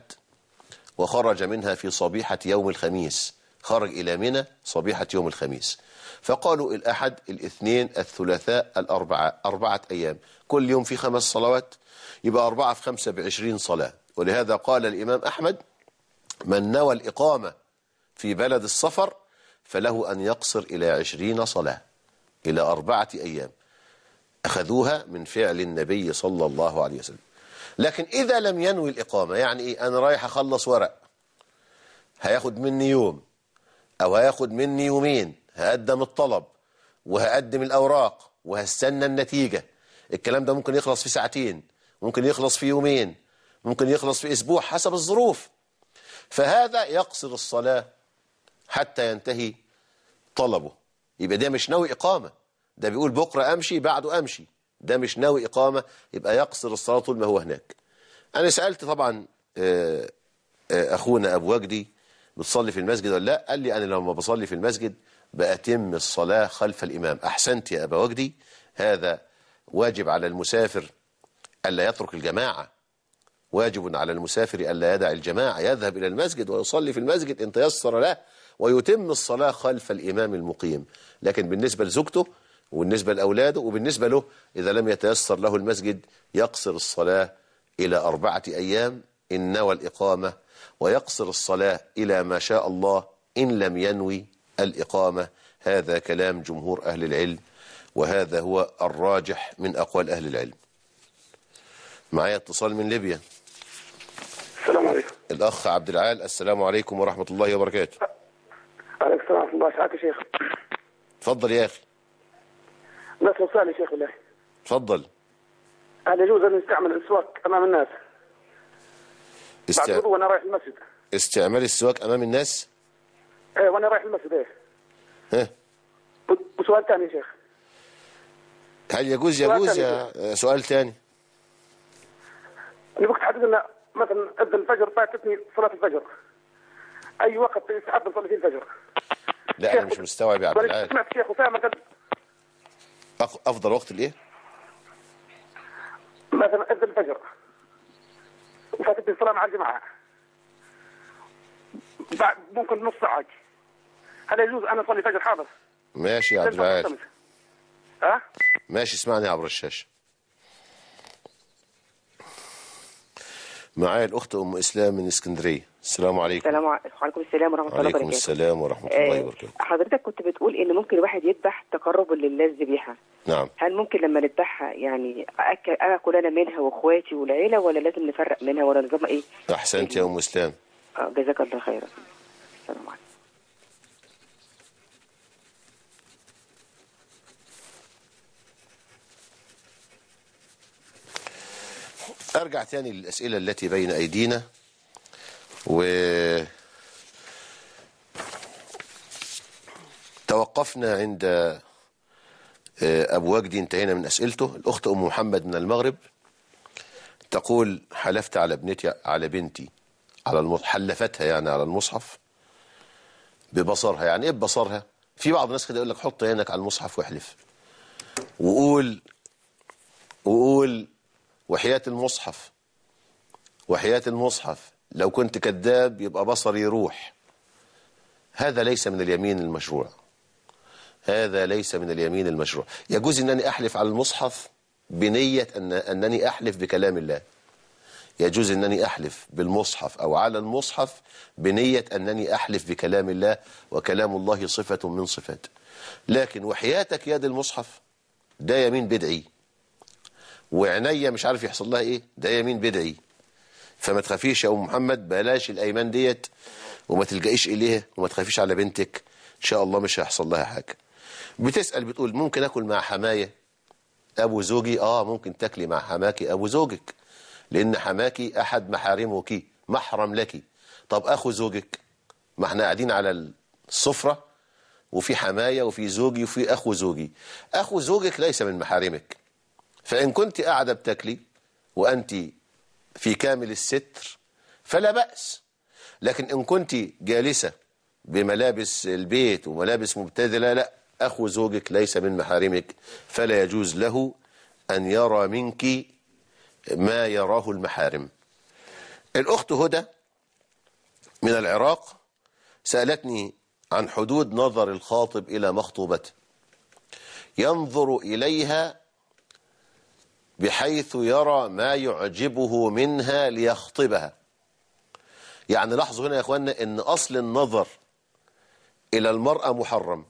وخرج منها في صبيحة يوم الخميس، خرج إلى منى صبيحة يوم الخميس. فقالوا الأحد الاثنين الثلاثاء الأربعاء، أربعة أيام، كل يوم في خمس صلوات، يبقى أربعة في خمسة بعشرين صلاة. ولهذا قال الإمام أحمد من نوى الإقامة في بلد السفر فله أن يقصر إلى عشرين صلاة، إلى أربعة أيام. أخذوها من فعل النبي صلى الله عليه وسلم. لكن إذا لم ينوي الإقامة، يعني إيه؟ أنا رايح أخلص ورق، هياخد مني يوم أو هياخد مني يومين، هقدم الطلب وهقدم الأوراق وهستنى النتيجة. الكلام ده ممكن يخلص في ساعتين، ممكن يخلص في يومين، ممكن يخلص في أسبوع، حسب الظروف. فهذا يقصر الصلاة حتى ينتهي طلبه. يبقى ده مش ناوي إقامة، ده بيقول بكرة أمشي بعده أمشي، ده مش ناوي إقامة، يبقى يقصر الصلاة طول ما هو هناك. أنا سألت طبعا أخونا أبو وجدي بتصلي في المسجد ولا لا؟ قال لي أنا لما بصلي في المسجد بأتم الصلاة خلف الإمام. أحسنت يا أبا وجدي، هذا واجب على المسافر ألا يترك الجماعة، واجب على المسافر ألا يدع الجماعة، يذهب إلى المسجد ويصلي في المسجد إن تيسر له، ويتم الصلاة خلف الإمام المقيم. لكن بالنسبة لزوجته وبالنسبة لأولاده وبالنسبة له إذا لم يتيسر له المسجد يقصر الصلاة إلى أربعة أيام إن نوى الإقامة، ويقصر الصلاة إلى ما شاء الله إن لم ينوي الإقامة. هذا كلام جمهور أهل العلم، وهذا هو الراجح من أقوال أهل العلم. معايا اتصال من ليبيا. السلام عليكم. الأخ عبد العال، السلام عليكم ورحمة الله وبركاته. عليكم السلام ورحمة الله وبركاته. شيخ تفضل يا أخي. بس وصال يا شيخ بالله. تفضل. هل يجوز أن نستعمل السواك أمام الناس است... بعد وضوء وأنا رايح المسجد؟ استعمال السواك أمام الناس؟ إيه وأنا رايح المسجد. إيه ها. وسؤال ثاني يا شيخ، هل يجوز يجوز يا سؤال ثاني؟ أنا وقت حدد أن مثلا أذن الفجر فاتتني صلاة الفجر، أي وقت يستحب نصلي فيه الفجر؟ لا أنا مش مستوعب يا عبد العال. سمعت شيخ أسامة قال أفضل وقت الإيه؟ مثلا أذن الفجر وفاتتني الصلاة مع الجماعة بعد ممكن نص ساعة، هل يجوز أن أصلي فجر حاضر؟ ماشي يا عبد العال. ها؟ ماشي، اسمعني عبر الشاشة. معايا الأخت أم إسلام من اسكندرية. السلام عليكم. السلام عليكم السلام ورحمة الله وبركاته. وعليكم السلام ورحمة الله وبركاته. آه حضرتك كنت بتقول إن ممكن الواحد يذبح تقربا لله الذبيحة. نعم. هل ممكن لما نذبحها يعني أكل أكل أنا منها وإخواتي والعيلة، ولا لازم نفرق منها، ولا نظام إيه؟ أحسنت يا أم إسلام. آه جزاك الله خيرا. السلام عليكم. أرجع تاني للأسئلة التي بين أيدينا، و توقفنا عند أبو وجدي، انتهينا من أسئلته. الأخت أم محمد من المغرب تقول: حلفت على ابنتي على بنتي على المصحف، حلفتها يعني على المصحف ببصرها. يعني إيه ببصرها؟ في بعض الناس كده يقول لك حط عينك على المصحف واحلف، وقول وقول وحياة المصحف وحياة المصحف لو كنت كذاب يبقى بصري يروح. هذا ليس من اليمين المشروع، هذا ليس من اليمين المشروع. يجوز أنني أحلف على المصحف بنية أن أنني أحلف بكلام الله، يجوز أنني أحلف بالمصحف أو على المصحف بنية أنني أحلف بكلام الله، وكلام الله صفة من صفاته. لكن وحياتك يد المصحف ده يمين بدعي، وعناية مش عارف يحصل لها ايه، ده يمين بدعي. فما تخافيش يا ام محمد، بلاش الايمان ديت وما تلجئيش اليها، وما تخافيش على بنتك، ان شاء الله مش هيحصل لها حاجه. بتسال بتقول: ممكن اكل مع حمايه ابو زوجي؟ اه ممكن تاكلي مع حماكي ابو زوجك، لان حماكي احد محارمك، محرم لك. طب اخو زوجك؟ ما احنا قاعدين على السفره وفي حمايه وفي زوجي وفي اخو زوجي. اخو زوجك ليس من محارمك، فإن كنت قاعدة بتاكلي وأنت في كامل الستر فلا بأس. لكن إن كنت جالسة بملابس البيت وملابس مبتذلة، لا، أخو زوجك ليس من محارمك، فلا يجوز له أن يرى منك ما يراه المحارم. الأخت هدى من العراق سألتني عن حدود نظر الخاطب إلى مخطوبته. ينظر إليها بحيث يرى ما يعجبه منها ليخطبها. يعني لاحظوا هنا يا اخوانا ان اصل النظر الى المرأة محرم.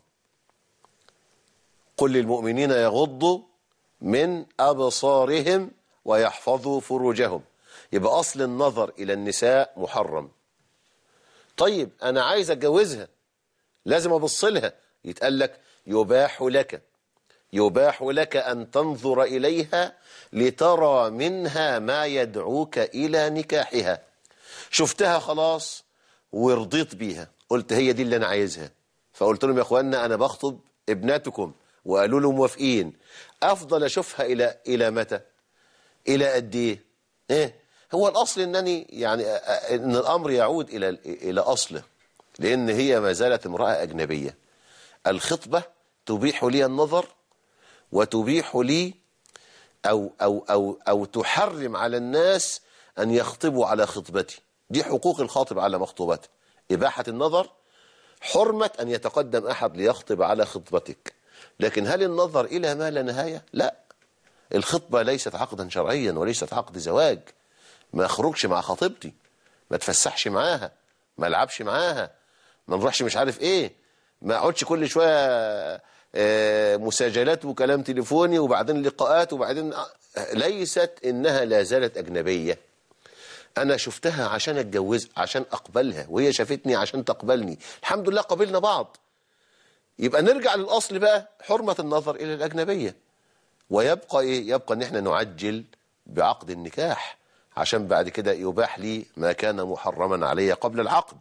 قل للمؤمنين يغضوا من ابصارهم ويحفظوا فروجهم. يبقى اصل النظر الى النساء محرم. طيب انا عايز اتجوزها، لازم ابص لها، يتقال لك يباح لك يباح لك أن تنظر إليها لترى منها ما يدعوك إلى نكاحها. شفتها خلاص ورضيت بيها، قلت هي دي اللي أنا عايزها، فقلت لهم يا أخوانا أنا بخطب ابناتكم، وقالوا له موافقين. أفضل أشوفها إلى إلى متى؟ إلى قد إيه؟ إيه؟ هو الأصل أنني يعني أن الأمر يعود إلى إلى أصله، لأن هي ما زالت امرأة أجنبية. الخطبة تبيح لي النظر، وتبيح لي أو, أو, أو, أو تحرم على الناس أن يخطبوا على خطبتي. دي حقوق الخاطب على مخطوبته: إباحة النظر، حرمة أن يتقدم أحد ليخطب على خطبتك. لكن هل النظر إلى ما لا نهاية؟ لا، الخطبة ليست عقدا شرعيا وليست عقد زواج. ما أخرجش مع خطيبتي، ما تفسحش معاها، ما ألعبش معاها، ما نروحش مش عارف إيه، ما أقعدش كل شوية مساجلات وكلام تليفوني وبعدين لقاءات وبعدين. ليست إنها لا زالت أجنبية. أنا شفتها عشان أتجوز، عشان أقبلها، وهي شافتني عشان تقبلني. الحمد لله قبلنا بعض. يبقى نرجع للأصل بقى، حرمة النظر إلى الأجنبية. ويبقى إيه؟ يبقى إن إحنا نعجل بعقد النكاح عشان بعد كده يباح لي ما كان محرما علي قبل العقد.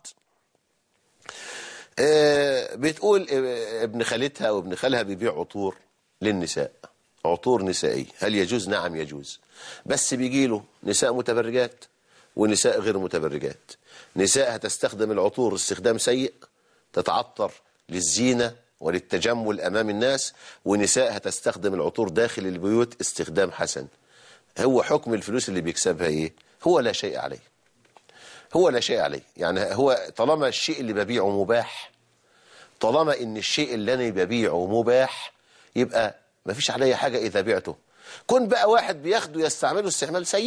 آه بتقول ابن خالتها او ابن خالها بيبيع عطور للنساء، عطور نسائية. هل يجوز؟ نعم يجوز، بس بيجي له نساء متبرجات ونساء غير متبرجات. نساء هتستخدم العطور استخدام سيء، تتعطر للزينة وللتجمل أمام الناس، ونساء هتستخدم العطور داخل البيوت استخدام حسن. هو حكم الفلوس اللي بيكسبها ايه؟ هو لا شيء عليه، هو لا شيء عليه. يعني هو طالما الشيء اللي ببيعه مباح، طالما ان الشيء اللي انا ببيعه مباح، يبقى ما فيش عليا حاجة اذا بعته. كن بقى واحد بياخده يستعمله استعمال سيء،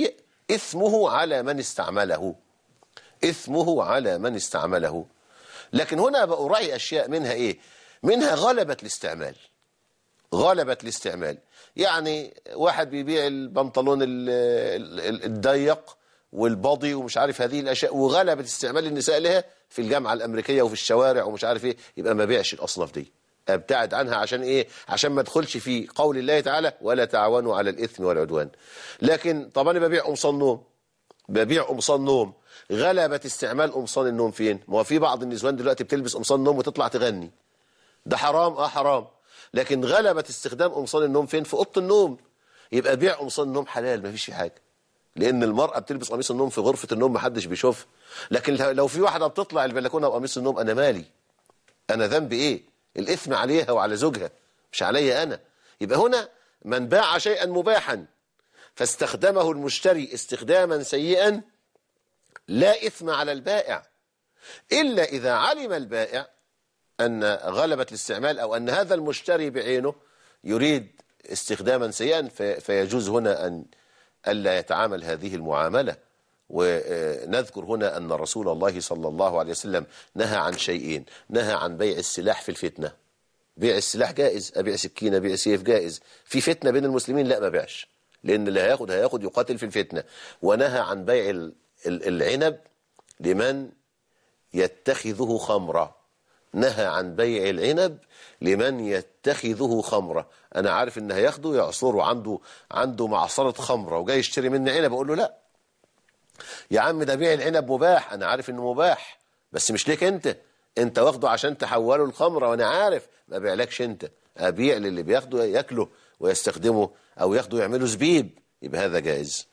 إثمه على من استعمله، إثمه على من استعمله. لكن هنا بأراعي أشياء، منها إيه؟ منها غلبة الاستعمال، غلبة الاستعمال. يعني واحد بيبيع البنطلون الضيق والباضي ومش عارف هذه الأشياء، وغلبة استعمال النساء لها في الجامعة الأمريكية وفي الشوارع ومش عارف إيه، يبقى ما بيعش الأصناف دي، ابتعد عنها. عشان إيه؟ عشان ما ادخلش في قول الله تعالى ولا تعاونوا على الإثم والعدوان. لكن طب أنا ببيع قمصان نوم، ببيع قمصان نوم، غلبة استعمال قمصان النوم فين؟ ما هو في بعض النسوان دلوقتي بتلبس قمصان نوم وتطلع تغني، ده حرام؟ اه حرام. لكن غلبة استخدام قمصان النوم فين؟ في أوضة النوم. يبقى بيع قمصان النوم حلال، ما فيش فيه حاجة، لأن المرأة بتلبس قميص النوم في غرفة النوم ما حدش بيشوفها. لكن لو في واحدة بتطلع البلكونة بقميص النوم، أنا مالي؟ أنا ذنبي إيه؟ الإثم عليها وعلى زوجها مش علي أنا. يبقى هنا من باع شيئا مباحا فاستخدمه المشتري استخداما سيئا لا إثم على البائع، إلا إذا علم البائع أن غلبة الاستعمال أو أن هذا المشتري بعينه يريد استخداما سيئا، فيجوز هنا أن ألا يتعامل هذه المعاملة. ونذكر هنا أن رسول الله صلى الله عليه وسلم نهى عن شيئين، نهى عن بيع السلاح في الفتنة. بيع السلاح جائز، أبيع سكينة أبيع سيف جائز. في فتنة بين المسلمين لا ما بيعش، لأن اللي هياخد هياخد يقاتل في الفتنة. ونهى عن بيع العنب لمن يتخذه خمرة، نهى عن بيع العنب لمن يتخذه خمرة. أنا عارف إن هياخده يعصره، عنده عنده معصرة خمرة وجاي يشتري مني عنب، أقول له لا يا عم ده بيع العنب مباح، أنا عارف إنه مباح بس مش ليك أنت، أنت واخده عشان تحوله الخمرة وأنا عارف ما بيعلكش أنت، أبيع للي بياخده ياكله ويستخدمه أو ياخده يعمله زبيب، يبقى هذا جائز.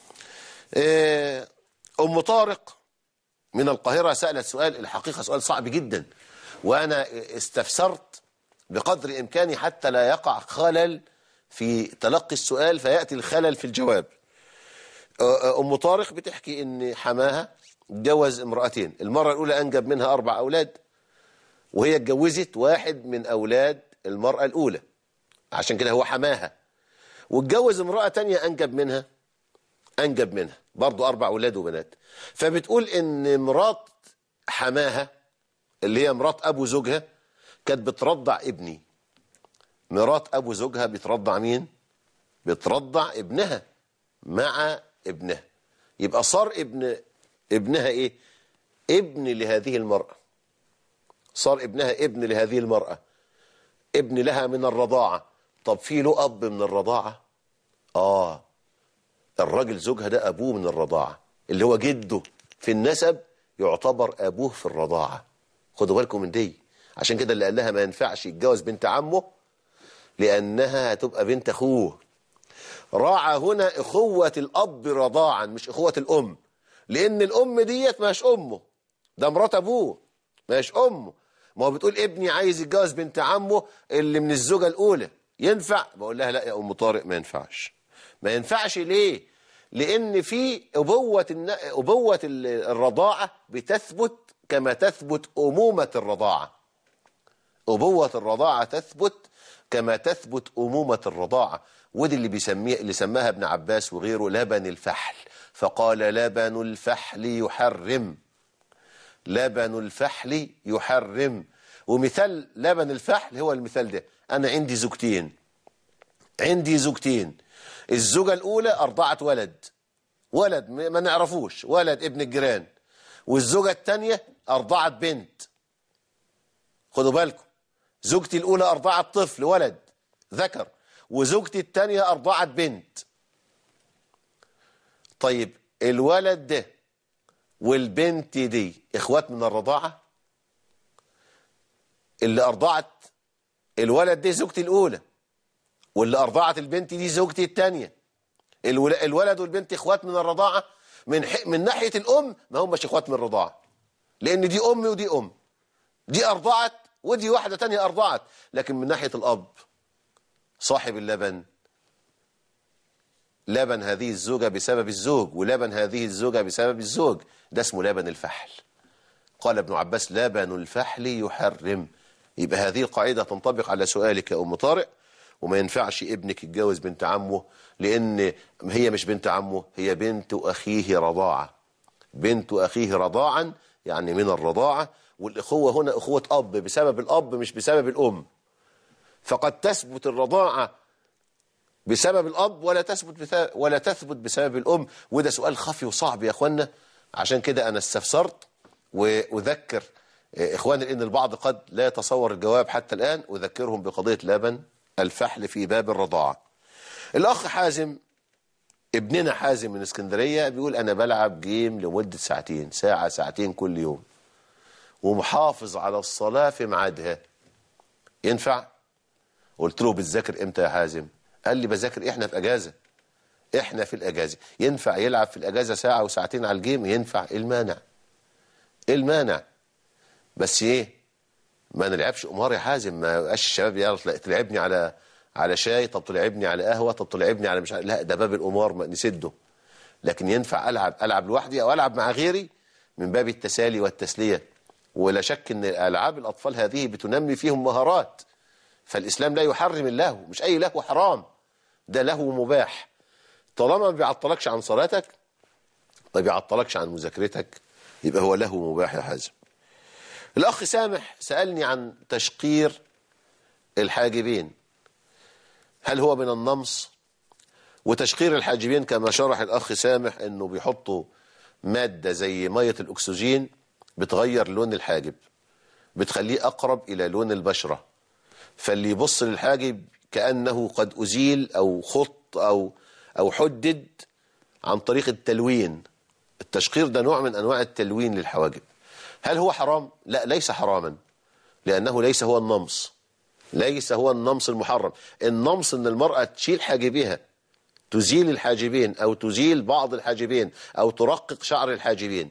أم طارق من القاهرة سألت سؤال، الحقيقة سؤال صعب جدا، وأنا استفسرت بقدر إمكاني حتى لا يقع خلل في تلقي السؤال فيأتي الخلل في الجواب. أم طارق بتحكي إن حماها اتجوز امرأتين، المرة الأولى أنجب منها أربع أولاد، وهي اتجوزت واحد من أولاد المرأة الأولى، عشان كده هو حماها، واتجوز امرأة تانية أنجب منها أنجب منها برضو أربع أولاد وبنات. فبتقول إن مرات حماها اللي هي مرات أبو زوجها كانت بترضع ابني. مرات أبو زوجها بترضع مين؟ بترضع ابنها مع ابنها، يبقى صار ابن ابنها إيه؟ ابن لهذه المرأة، صار ابنها ابن لهذه المرأة، ابن لها من الرضاعة. طب في له أب من الرضاعة؟ آه الراجل زوجها ده أبوه من الرضاعة، اللي هو جده في النسب يعتبر أبوه في الرضاعة. خدوا بالكم من دي، عشان كده اللي قال لها ما ينفعش يتجوز بنت عمه لأنها هتبقى بنت أخوه. راعى هنا أخوة الأب رضاعا مش أخوة الأم، لأن الأم ديت ماش أمه، ده مرات أبوه ماش أمه. ما هو بتقول ابني عايز يتجوز بنت عمه اللي من الزوجة الأولى، ينفع؟ بقول لها لا يا أم طارق ما ينفعش. ما ينفعش ليه؟ لأن في أبوة الن... أبوة الرضاعة بتثبت كما تثبت أمومة الرضاعة. أبوة الرضاعة تثبت كما تثبت أمومة الرضاعة، ودي اللي بيسميه اللي سماها ابن عباس وغيره لبن الفحل، فقال لبن الفحل يحرم، لبن الفحل يحرم. ومثال لبن الفحل هو المثال ده، أنا عندي زوجتين عندي زوجتين الزوجة الأولى أرضعت ولد ولد ما نعرفوش، ولد ابن الجيران، والزوجة الثانية أرضعت بنت. خدوا بالكم، زوجتي الأولى أرضعت طفل ولد ذكر، وزوجتي الثانية أرضعت بنت. طيب الولد ده والبنت دي إخوات من الرضاعة؟ اللي أرضعت الولد دي زوجتي الأولى، واللي أرضعت البنت دي زوجتي الثانية. الولد والبنت إخوات من الرضاعة من من ناحية الأم، ما هماش إخوات من الرضاعة، لأن دي أمي ودي أم، دي أرضعت ودي واحدة تانية أرضعت. لكن من ناحية الأب صاحب اللبن، لبن هذه الزوجة بسبب الزوج ولبن هذه الزوجة بسبب الزوج، ده اسمه لبن الفحل. قال ابن عباس لبن الفحل يحرم. يبقى هذه القاعدة تنطبق على سؤالك يا أم طارق، وما ينفعش ابنك يتجوز بنت عمه، لأن هي مش بنت عمه، هي بنت أخيه رضاعة. بنت أخيه رضاعا يعني من الرضاعة، والأخوة هنا أخوة أب بسبب الأب مش بسبب الأم. فقد تثبت الرضاعة بسبب الأب ولا تثبت ولا تثبت بسبب الأم، وده سؤال خفي وصعب يا أخوانا. عشان كده أنا استفسرت وأذكر إخواني، لأن البعض قد لا يتصور الجواب حتى الآن، أذكرهم بقضية لبن الفحل في باب الرضاعة. الأخ حازم، ابننا حازم من اسكندرية، بيقول أنا بلعب جيم لمدة ساعتين ساعة ساعتين كل يوم ومحافظ على الصلاة في ميعادها، ينفع؟ قلت له بتذاكر امتى يا حازم؟ قال لي بذاكر احنا في اجازة، احنا في الاجازة. ينفع يلعب في الاجازة ساعة وساعتين على الجيم؟ ينفع. المانع المانع بس ايه؟ ما نلعبش قمار يا حازم، ما يبقاش الشباب يلا تلعبني على على شاي، طب تلعبني على قهوة، طب تلعبني على مش عارف، لا ده باب القمار ما نسده. لكن ينفع العب العب لوحدي او العب مع غيري من باب التسالي والتسلية. ولا شك ان العاب الاطفال هذه بتنمي فيهم مهارات، فالاسلام لا يحرم اللهو، مش اي لهو حرام، ده لهو مباح طالما ما بيعطلكش عن صلاتك ما بيعطلكش عن مذاكرتك، يبقى هو لهو مباح يا حازم. الاخ سامح سألني عن تشقير الحاجبين، هل هو من النمص؟ وتشقير الحاجبين كما شرح الاخ سامح انه بيحطوا مادة زي مية الاكسجين بتغير لون الحاجب، بتخليه اقرب الى لون البشرة، فاللي يبص للحاجب كأنه قد أزيل أو خط أو أو حدد عن طريق التلوين. التشقير ده نوع من أنواع التلوين للحواجب. هل هو حرام؟ لا، ليس حراما، لأنه ليس هو النمص، ليس هو النمص المحرم. النمص أن المرأة تشيل حاجبها، تزيل الحاجبين أو تزيل بعض الحاجبين أو ترقق شعر الحاجبين،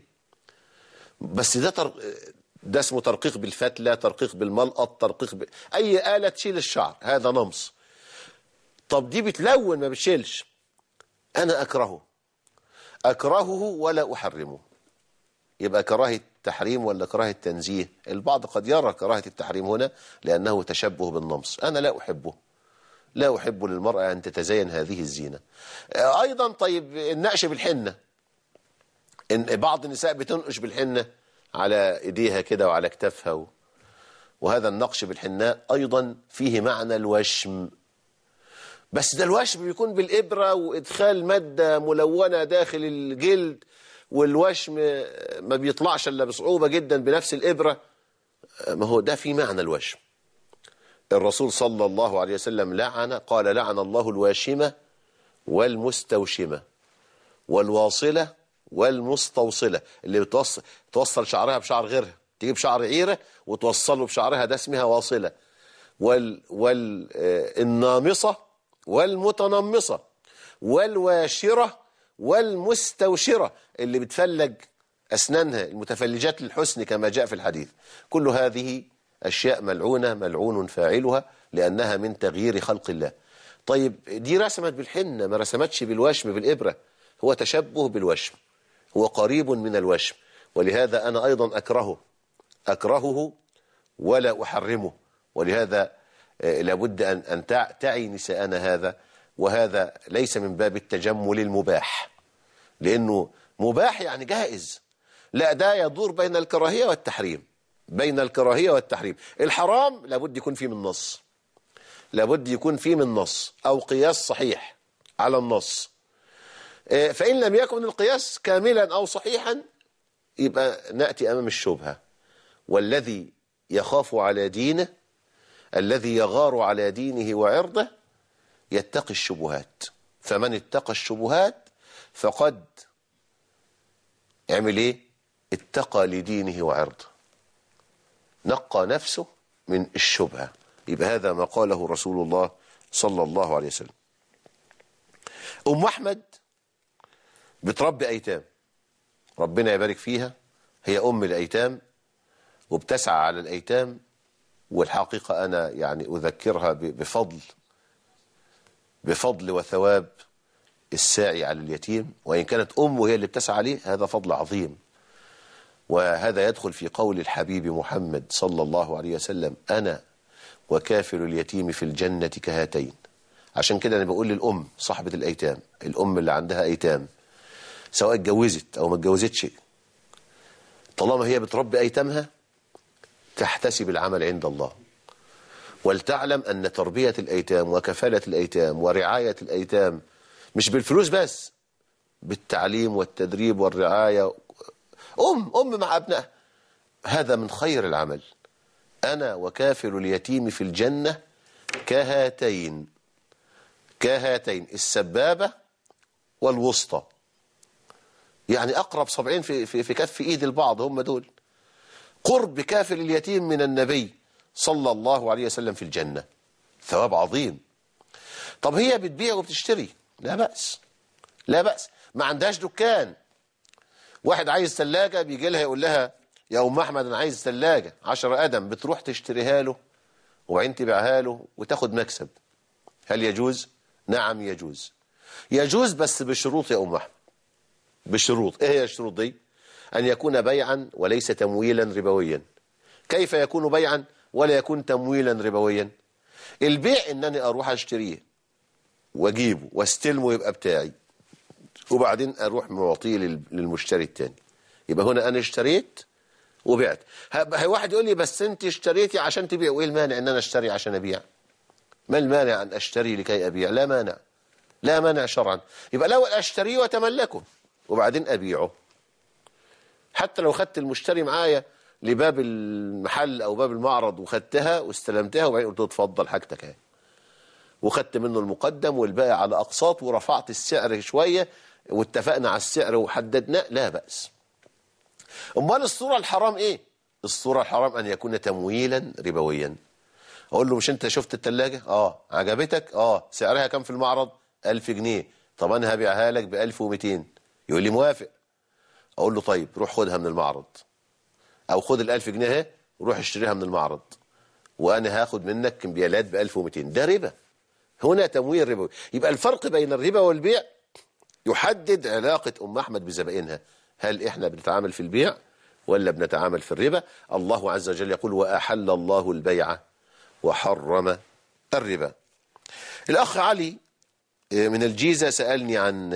بس ده تر... ده اسمه ترقيق بالفتلة، ترقيق بالملقط، ترقيق ب... أي آلة تشيل الشعر، هذا نمص. طب دي بتلون ما بتشيلش، أنا أكرهه أكرهه ولا أحرمه. يبقى كراهة تحريم ولا كراهة تنزيه؟ البعض قد يرى كراهة التحريم هنا لأنه تشبه بالنمص، أنا لا أحبه، لا أحب للمرأة أن تتزين هذه الزينة. أيضا طيب النقش بالحنة، إن بعض النساء بتنقش بالحنة على ايديها كده وعلى كتافها و... وهذا النقش بالحناء ايضا فيه معنى الوشم، بس ده الوشم بيكون بالابره وادخال ماده ملونه داخل الجلد، والوشم ما بيطلعش الا بصعوبه جدا بنفس الابره. ما هو ده في معنى الوشم. الرسول صلى الله عليه وسلم لعن، قال لعن الله الواشمه والمستوشمه والواصله والمستوصلة، اللي بتوصل توصل شعرها بشعر غيرها، تجيب شعر عيرة وتوصله بشعرها، ده اسمها واصلة. وال والنامصة والمتنمصة والواشرة والمستوشرة، اللي بتفلج أسنانها، المتفلجات للحسن كما جاء في الحديث. كل هذه أشياء ملعونة، ملعون فاعلها، لأنها من تغيير خلق الله. طيب دي رسمت بالحنة، ما رسمتش بالوشم بالإبرة، هو تشبه بالوشم، هو قريب من الوشم، ولهذا أنا أيضا أكرهه أكرهه ولا أحرمه. ولهذا لابد أن أن تعي نساءنا هذا، وهذا ليس من باب التجمل المباح، لأنه مباح يعني جائز، لا، ده يدور بين الكراهية والتحريم، بين الكراهية والتحريم. الحرام لابد يكون فيه من نص، لابد يكون فيه من نص أو قياس صحيح على النص. فإن لم يكن القياس كاملا أو صحيحا يبقى نأتي أمام الشبهة. والذي يخاف على دينه، الذي يغار على دينه وعرضه، يتقي الشبهات. فمن اتقى الشبهات فقد يعمل ايه؟ اتقى لدينه وعرضه، نقى نفسه من الشبهة. يبقى هذا ما قاله رسول الله صلى الله عليه وسلم. أم أحمد بتربي أيتام، ربنا يبارك فيها، هي أم الأيتام وبتسعى على الأيتام، والحقيقة أنا يعني أذكرها بفضل بفضل وثواب الساعي على اليتيم، وإن كانت أمه هي اللي بتسعى عليه، هذا فضل عظيم. وهذا يدخل في قول الحبيب محمد صلى الله عليه وسلم: أنا وكافل اليتيم في الجنة كهاتين. عشان كده أنا بقول للأم صاحبة الأيتام، الأم اللي عندها أيتام سواء اتجوزت أو ما اتجوزتش، طالما هي بتربي أيتامها تحتسب العمل عند الله، ولتعلم أن تربية الأيتام وكفالة الأيتام ورعاية الأيتام مش بالفلوس بس، بالتعليم والتدريب والرعاية. أم أم مع أبنائها، هذا من خير العمل. أنا وكافل اليتيم في الجنة كهاتين، كهاتين السبابة والوسطى، يعني أقرب صبعين في, في, في كف إيد البعض، هم دول. قرب كافل اليتيم من النبي صلى الله عليه وسلم في الجنة، ثواب عظيم. طب هي بتبيع وبتشتري، لا بأس، لا بأس. ما عندهاش دكان، واحد عايز ثلاجة بيجي لها يقول لها يا أم أحمد أنا عايز ثلاجة عشرة قدم، بتروح تشتريها له وبعدين تبيعها له وتاخد مكسب. هل يجوز؟ نعم يجوز، يجوز بس بشروط يا أم أحمد، بشروط. إيه هي الشروط دي؟ أن يكون بيعا وليس تمويلا ربويا. كيف يكون بيعا ولا يكون تمويلا ربويا؟ البيع إنني أروح أشتريه وأجيبه واستلمه يبقى بتاعي، وبعدين أروح معطيه للمشتري التاني، يبقى هنا أنا اشتريت وبعت. هي واحد يقول لي بس أنت اشتريتي عشان تبيع، وإيه المانع إن أنا اشتري عشان أبيع؟ ما المانع أن أشتري لكي أبيع؟ لا مانع، لا مانع شرعا. يبقى لو أشتريه وأتملكه وبعدين أبيعه، حتى لو خدت المشتري معايا لباب المحل أو باب المعرض وخدتها واستلمتها وبعدين قلت له اتفضل حاجتك اهي، وخدت منه المقدم والباقي على أقساط ورفعت السعر شوية واتفقنا على السعر وحددناه، لا بأس. أمال الصورة الحرام إيه؟ الصورة الحرام أن يكون تمويلا ربويا. أقول له مش أنت شفت التلاجة؟ آه. عجبتك؟ آه. سعرها كم في المعرض؟ ألف جنيه. طب أنا هبيعها لك بألف ومتين. يقول لي موافق. أقول له طيب روح خدها من المعرض، أو خد الألف جنيه اهي وروح اشتريها من المعرض، وأنا هاخد منك كمبيالات بألف ومتين. ده ربا، هنا تمويل ربوي. يبقى الفرق بين الربا والبيع يحدد علاقة أم أحمد بزبائنها. هل إحنا بنتعامل في البيع ولا بنتعامل في الربا؟ الله عز وجل يقول وأحل الله البيع وحرم الربا. الأخ علي من الجيزة سألني عن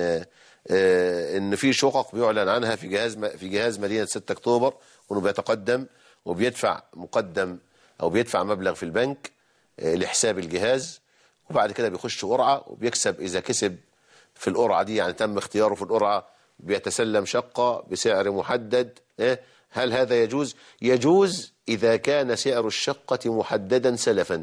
إن في شقق بيعلن عنها في جهاز في جهاز مدينة ستة أكتوبر، وإنه بيتقدم وبيدفع مقدم أو بيدفع مبلغ في البنك لحساب الجهاز، وبعد كده بيخش قرعة وبيكسب. إذا كسب في القرعة دي، يعني تم اختياره في القرعة، بيتسلم شقة بسعر محدد. هل هذا يجوز؟ يجوز إذا كان سعر الشقة محددا سلفا،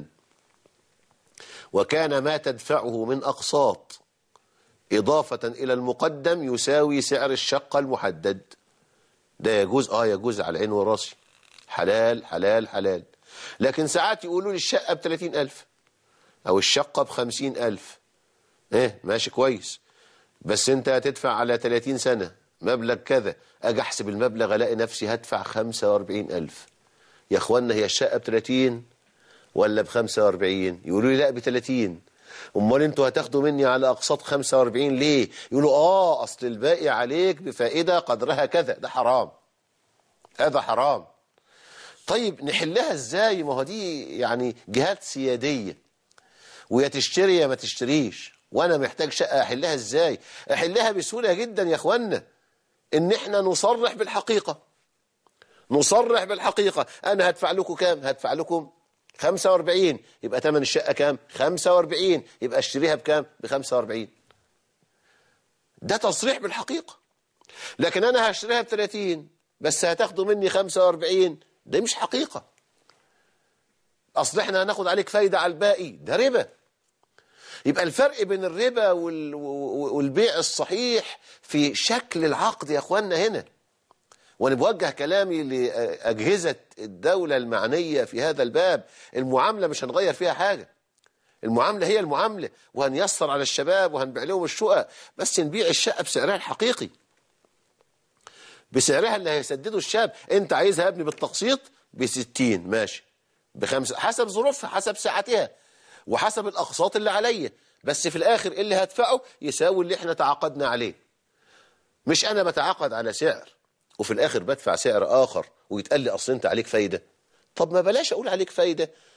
وكان ما تدفعه من أقساط إضافة إلى المقدم يساوي سعر الشقة المحدد. ده يجوز، آه يجوز على العين والراسي، حلال حلال حلال. لكن ساعات يقولوا لي الشقة بثلاثين ألف أو الشقة بخمسين ألف. إيه ماشي كويس، بس أنت هتدفع على ثلاثين سنة مبلغ كذا. أجي أحسب المبلغ ألاقي نفسي هدفع خمسة وأربعين ألف. يا أخوانا هي الشقة بثلاثين ولا بخمسة وأربعين؟ يقولوا لي لا بثلاثين. أمال أنتوا هتاخدوا مني على أقساط خمسة وأربعين ليه؟ يقولوا آه أصل الباقي عليك بفائدة قدرها كذا. ده حرام، هذا حرام. طيب نحلها إزاي؟ ما هو دي يعني جهات سيادية، ويا تشتري يا ما تشتريش، وأنا محتاج شقة. أحلها إزاي؟ أحلها بسهولة جدا يا أخوانا، إن إحنا نصرح بالحقيقة، نصرح بالحقيقة. أنا هدفع لكم كام؟ هدفع لكم خمسة وأربعين، يبقى ثمن الشقة كام؟ خمسة وأربعين، يبقى اشتريها بكام؟ بخمسة وأربعين. ده تصريح بالحقيقة. لكن أنا هشتريها بثلاثين بس هتاخدوا مني خمسة وأربعين، ده مش حقيقة. أصل إحنا هناخد عليك فايدة على الباقي، ده ربا. يبقى الفرق بين الربا والبيع الصحيح في شكل العقد يا أخوانا هنا. وأنا بوجه كلامي لأجهزة الدولة المعنية في هذا الباب. المعاملة مش هنغير فيها حاجة، المعاملة هي المعاملة، وهنيسر على الشباب وهنبيع لهم الشقق، بس نبيع الشقة بسعرها الحقيقي، بسعرها اللي هيسدده الشاب. أنت عايزها يا ابني بالتقسيط بستين، ماشي، بخمسة، حسب ظروفها، حسب ساعتها، وحسب الأقساط اللي عليا، بس في الآخر اللي هدفعه يساوي اللي احنا تعاقدنا عليه. مش أنا بتعاقد على سعر وفي الآخر بدفع سعر آخر ويتقال لي أصل أنت عليك فايدة. طب ما بلاش أقول عليك فايدة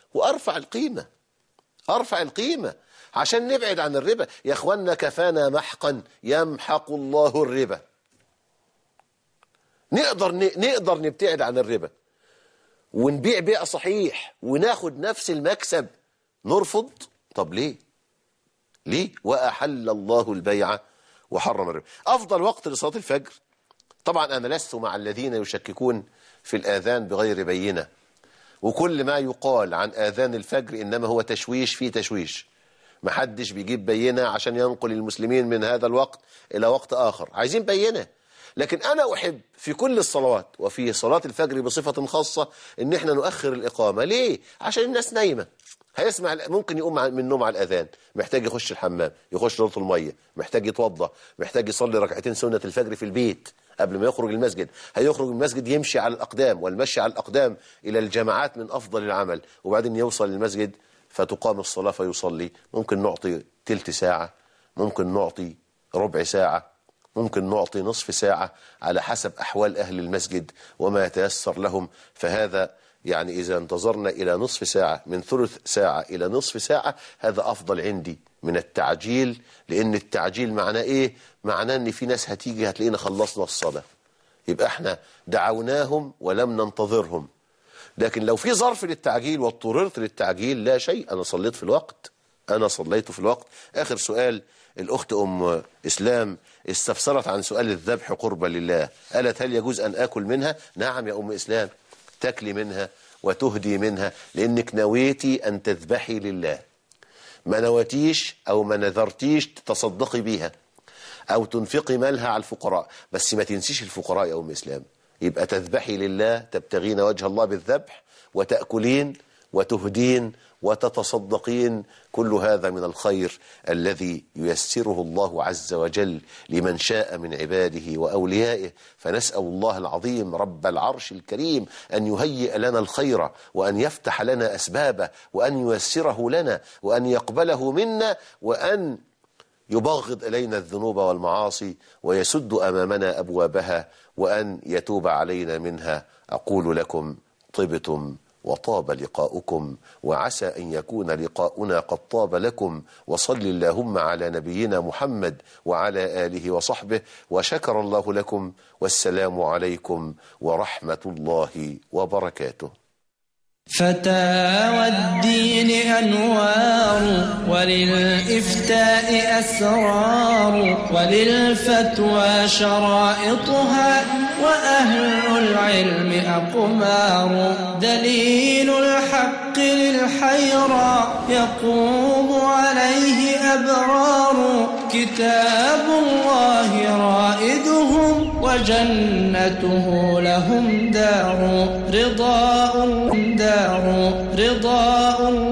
وأرفع القيمة، أرفع القيمة عشان نبعد عن الربا. يا أخوانا كفانا محقا يمحق الله الربا. نقدر نقدر نبتعد عن الربا ونبيع بيع صحيح وناخد نفس المكسب. نرفض؟ طب ليه؟ ليه؟ وأحل الله البيع وحرم الربا. أفضل وقت لصلاة الفجر، طبعا أنا لست مع الذين يشككون في الآذان بغير بينة، وكل ما يقال عن آذان الفجر إنما هو تشويش فيه تشويش. محدش بيجيب بينة عشان ينقل المسلمين من هذا الوقت إلى وقت آخر. عايزين بينة. لكن أنا أحب في كل الصلوات وفي صلاة الفجر بصفة خاصة إن إحنا نؤخر الإقامة. ليه؟ عشان الناس نايمة، هيسمع، ممكن يقوم من النوم على الأذان، محتاج يخش الحمام، يخش دورة المية، محتاج يتوضى، محتاج يصلي ركعتين سنة الفجر في البيت قبل ما يخرج المسجد. هيخرج من المسجد يمشي على الأقدام، والمشي على الأقدام إلى الجماعات من أفضل العمل، وبعدين يوصل للمسجد فتقام الصلاة فيصلي. ممكن نعطي تلت ساعة، ممكن نعطي ربع ساعة، ممكن نعطي نصف ساعة، على حسب أحوال أهل المسجد وما يتيسر لهم. فهذا يعني إذا انتظرنا إلى نصف ساعة، من ثلث ساعة إلى نصف ساعة، هذا أفضل عندي من التعجيل. لأن التعجيل معناه إيه؟ معناه أن في ناس هتيجي هتلاقينا خلصنا الصلاة، يبقى احنا دعوناهم ولم ننتظرهم. لكن لو في ظرف للتعجيل واضطررت للتعجيل لا شيء، أنا صليت في الوقت، أنا صليت في الوقت. آخر سؤال، الأخت أم إسلام استفسرت عن سؤال الذبح قربا لله، قالت هل يجوز أن آكل منها؟ نعم يا أم إسلام، تاكلي منها وتهدي منها، لأنك نويتي أن تذبحي لله. ما نويتيش أو ما نذرتيش تصدقي بيها أو تنفقي مالها على الفقراء، بس ما تنسيش الفقراء يا أم إسلام. يبقى تذبحي لله، تبتغين وجه الله بالذبح، وتأكلين وتهدين وتتصدقين. كل هذا من الخير الذي ييسره الله عز وجل لمن شاء من عباده وأوليائه. فنسأل الله العظيم رب العرش الكريم أن يهيئ لنا الخير، وأن يفتح لنا أسبابه، وأن ييسره لنا، وأن يقبله منا، وأن يبغض إلينا الذنوب والمعاصي ويسد أمامنا أبوابها، وأن يتوب علينا منها. أقول لكم طبتم وطاب لقاؤكم، وعسى أن يكون لقاؤنا قد طاب لكم. وصل اللهم على نبينا محمد وعلى آله وصحبه، وشكر الله لكم، والسلام عليكم ورحمة الله وبركاته. فتاوى الدين أنوار، وللإفتاء أسرار، وللفتوى شرائطها، وأهل العلم أقمار. دليل الحق للحيرى يقوم عليه أبرار. كتاب الله رائدهم، وجنته لهم دار. رضاء دار رضاء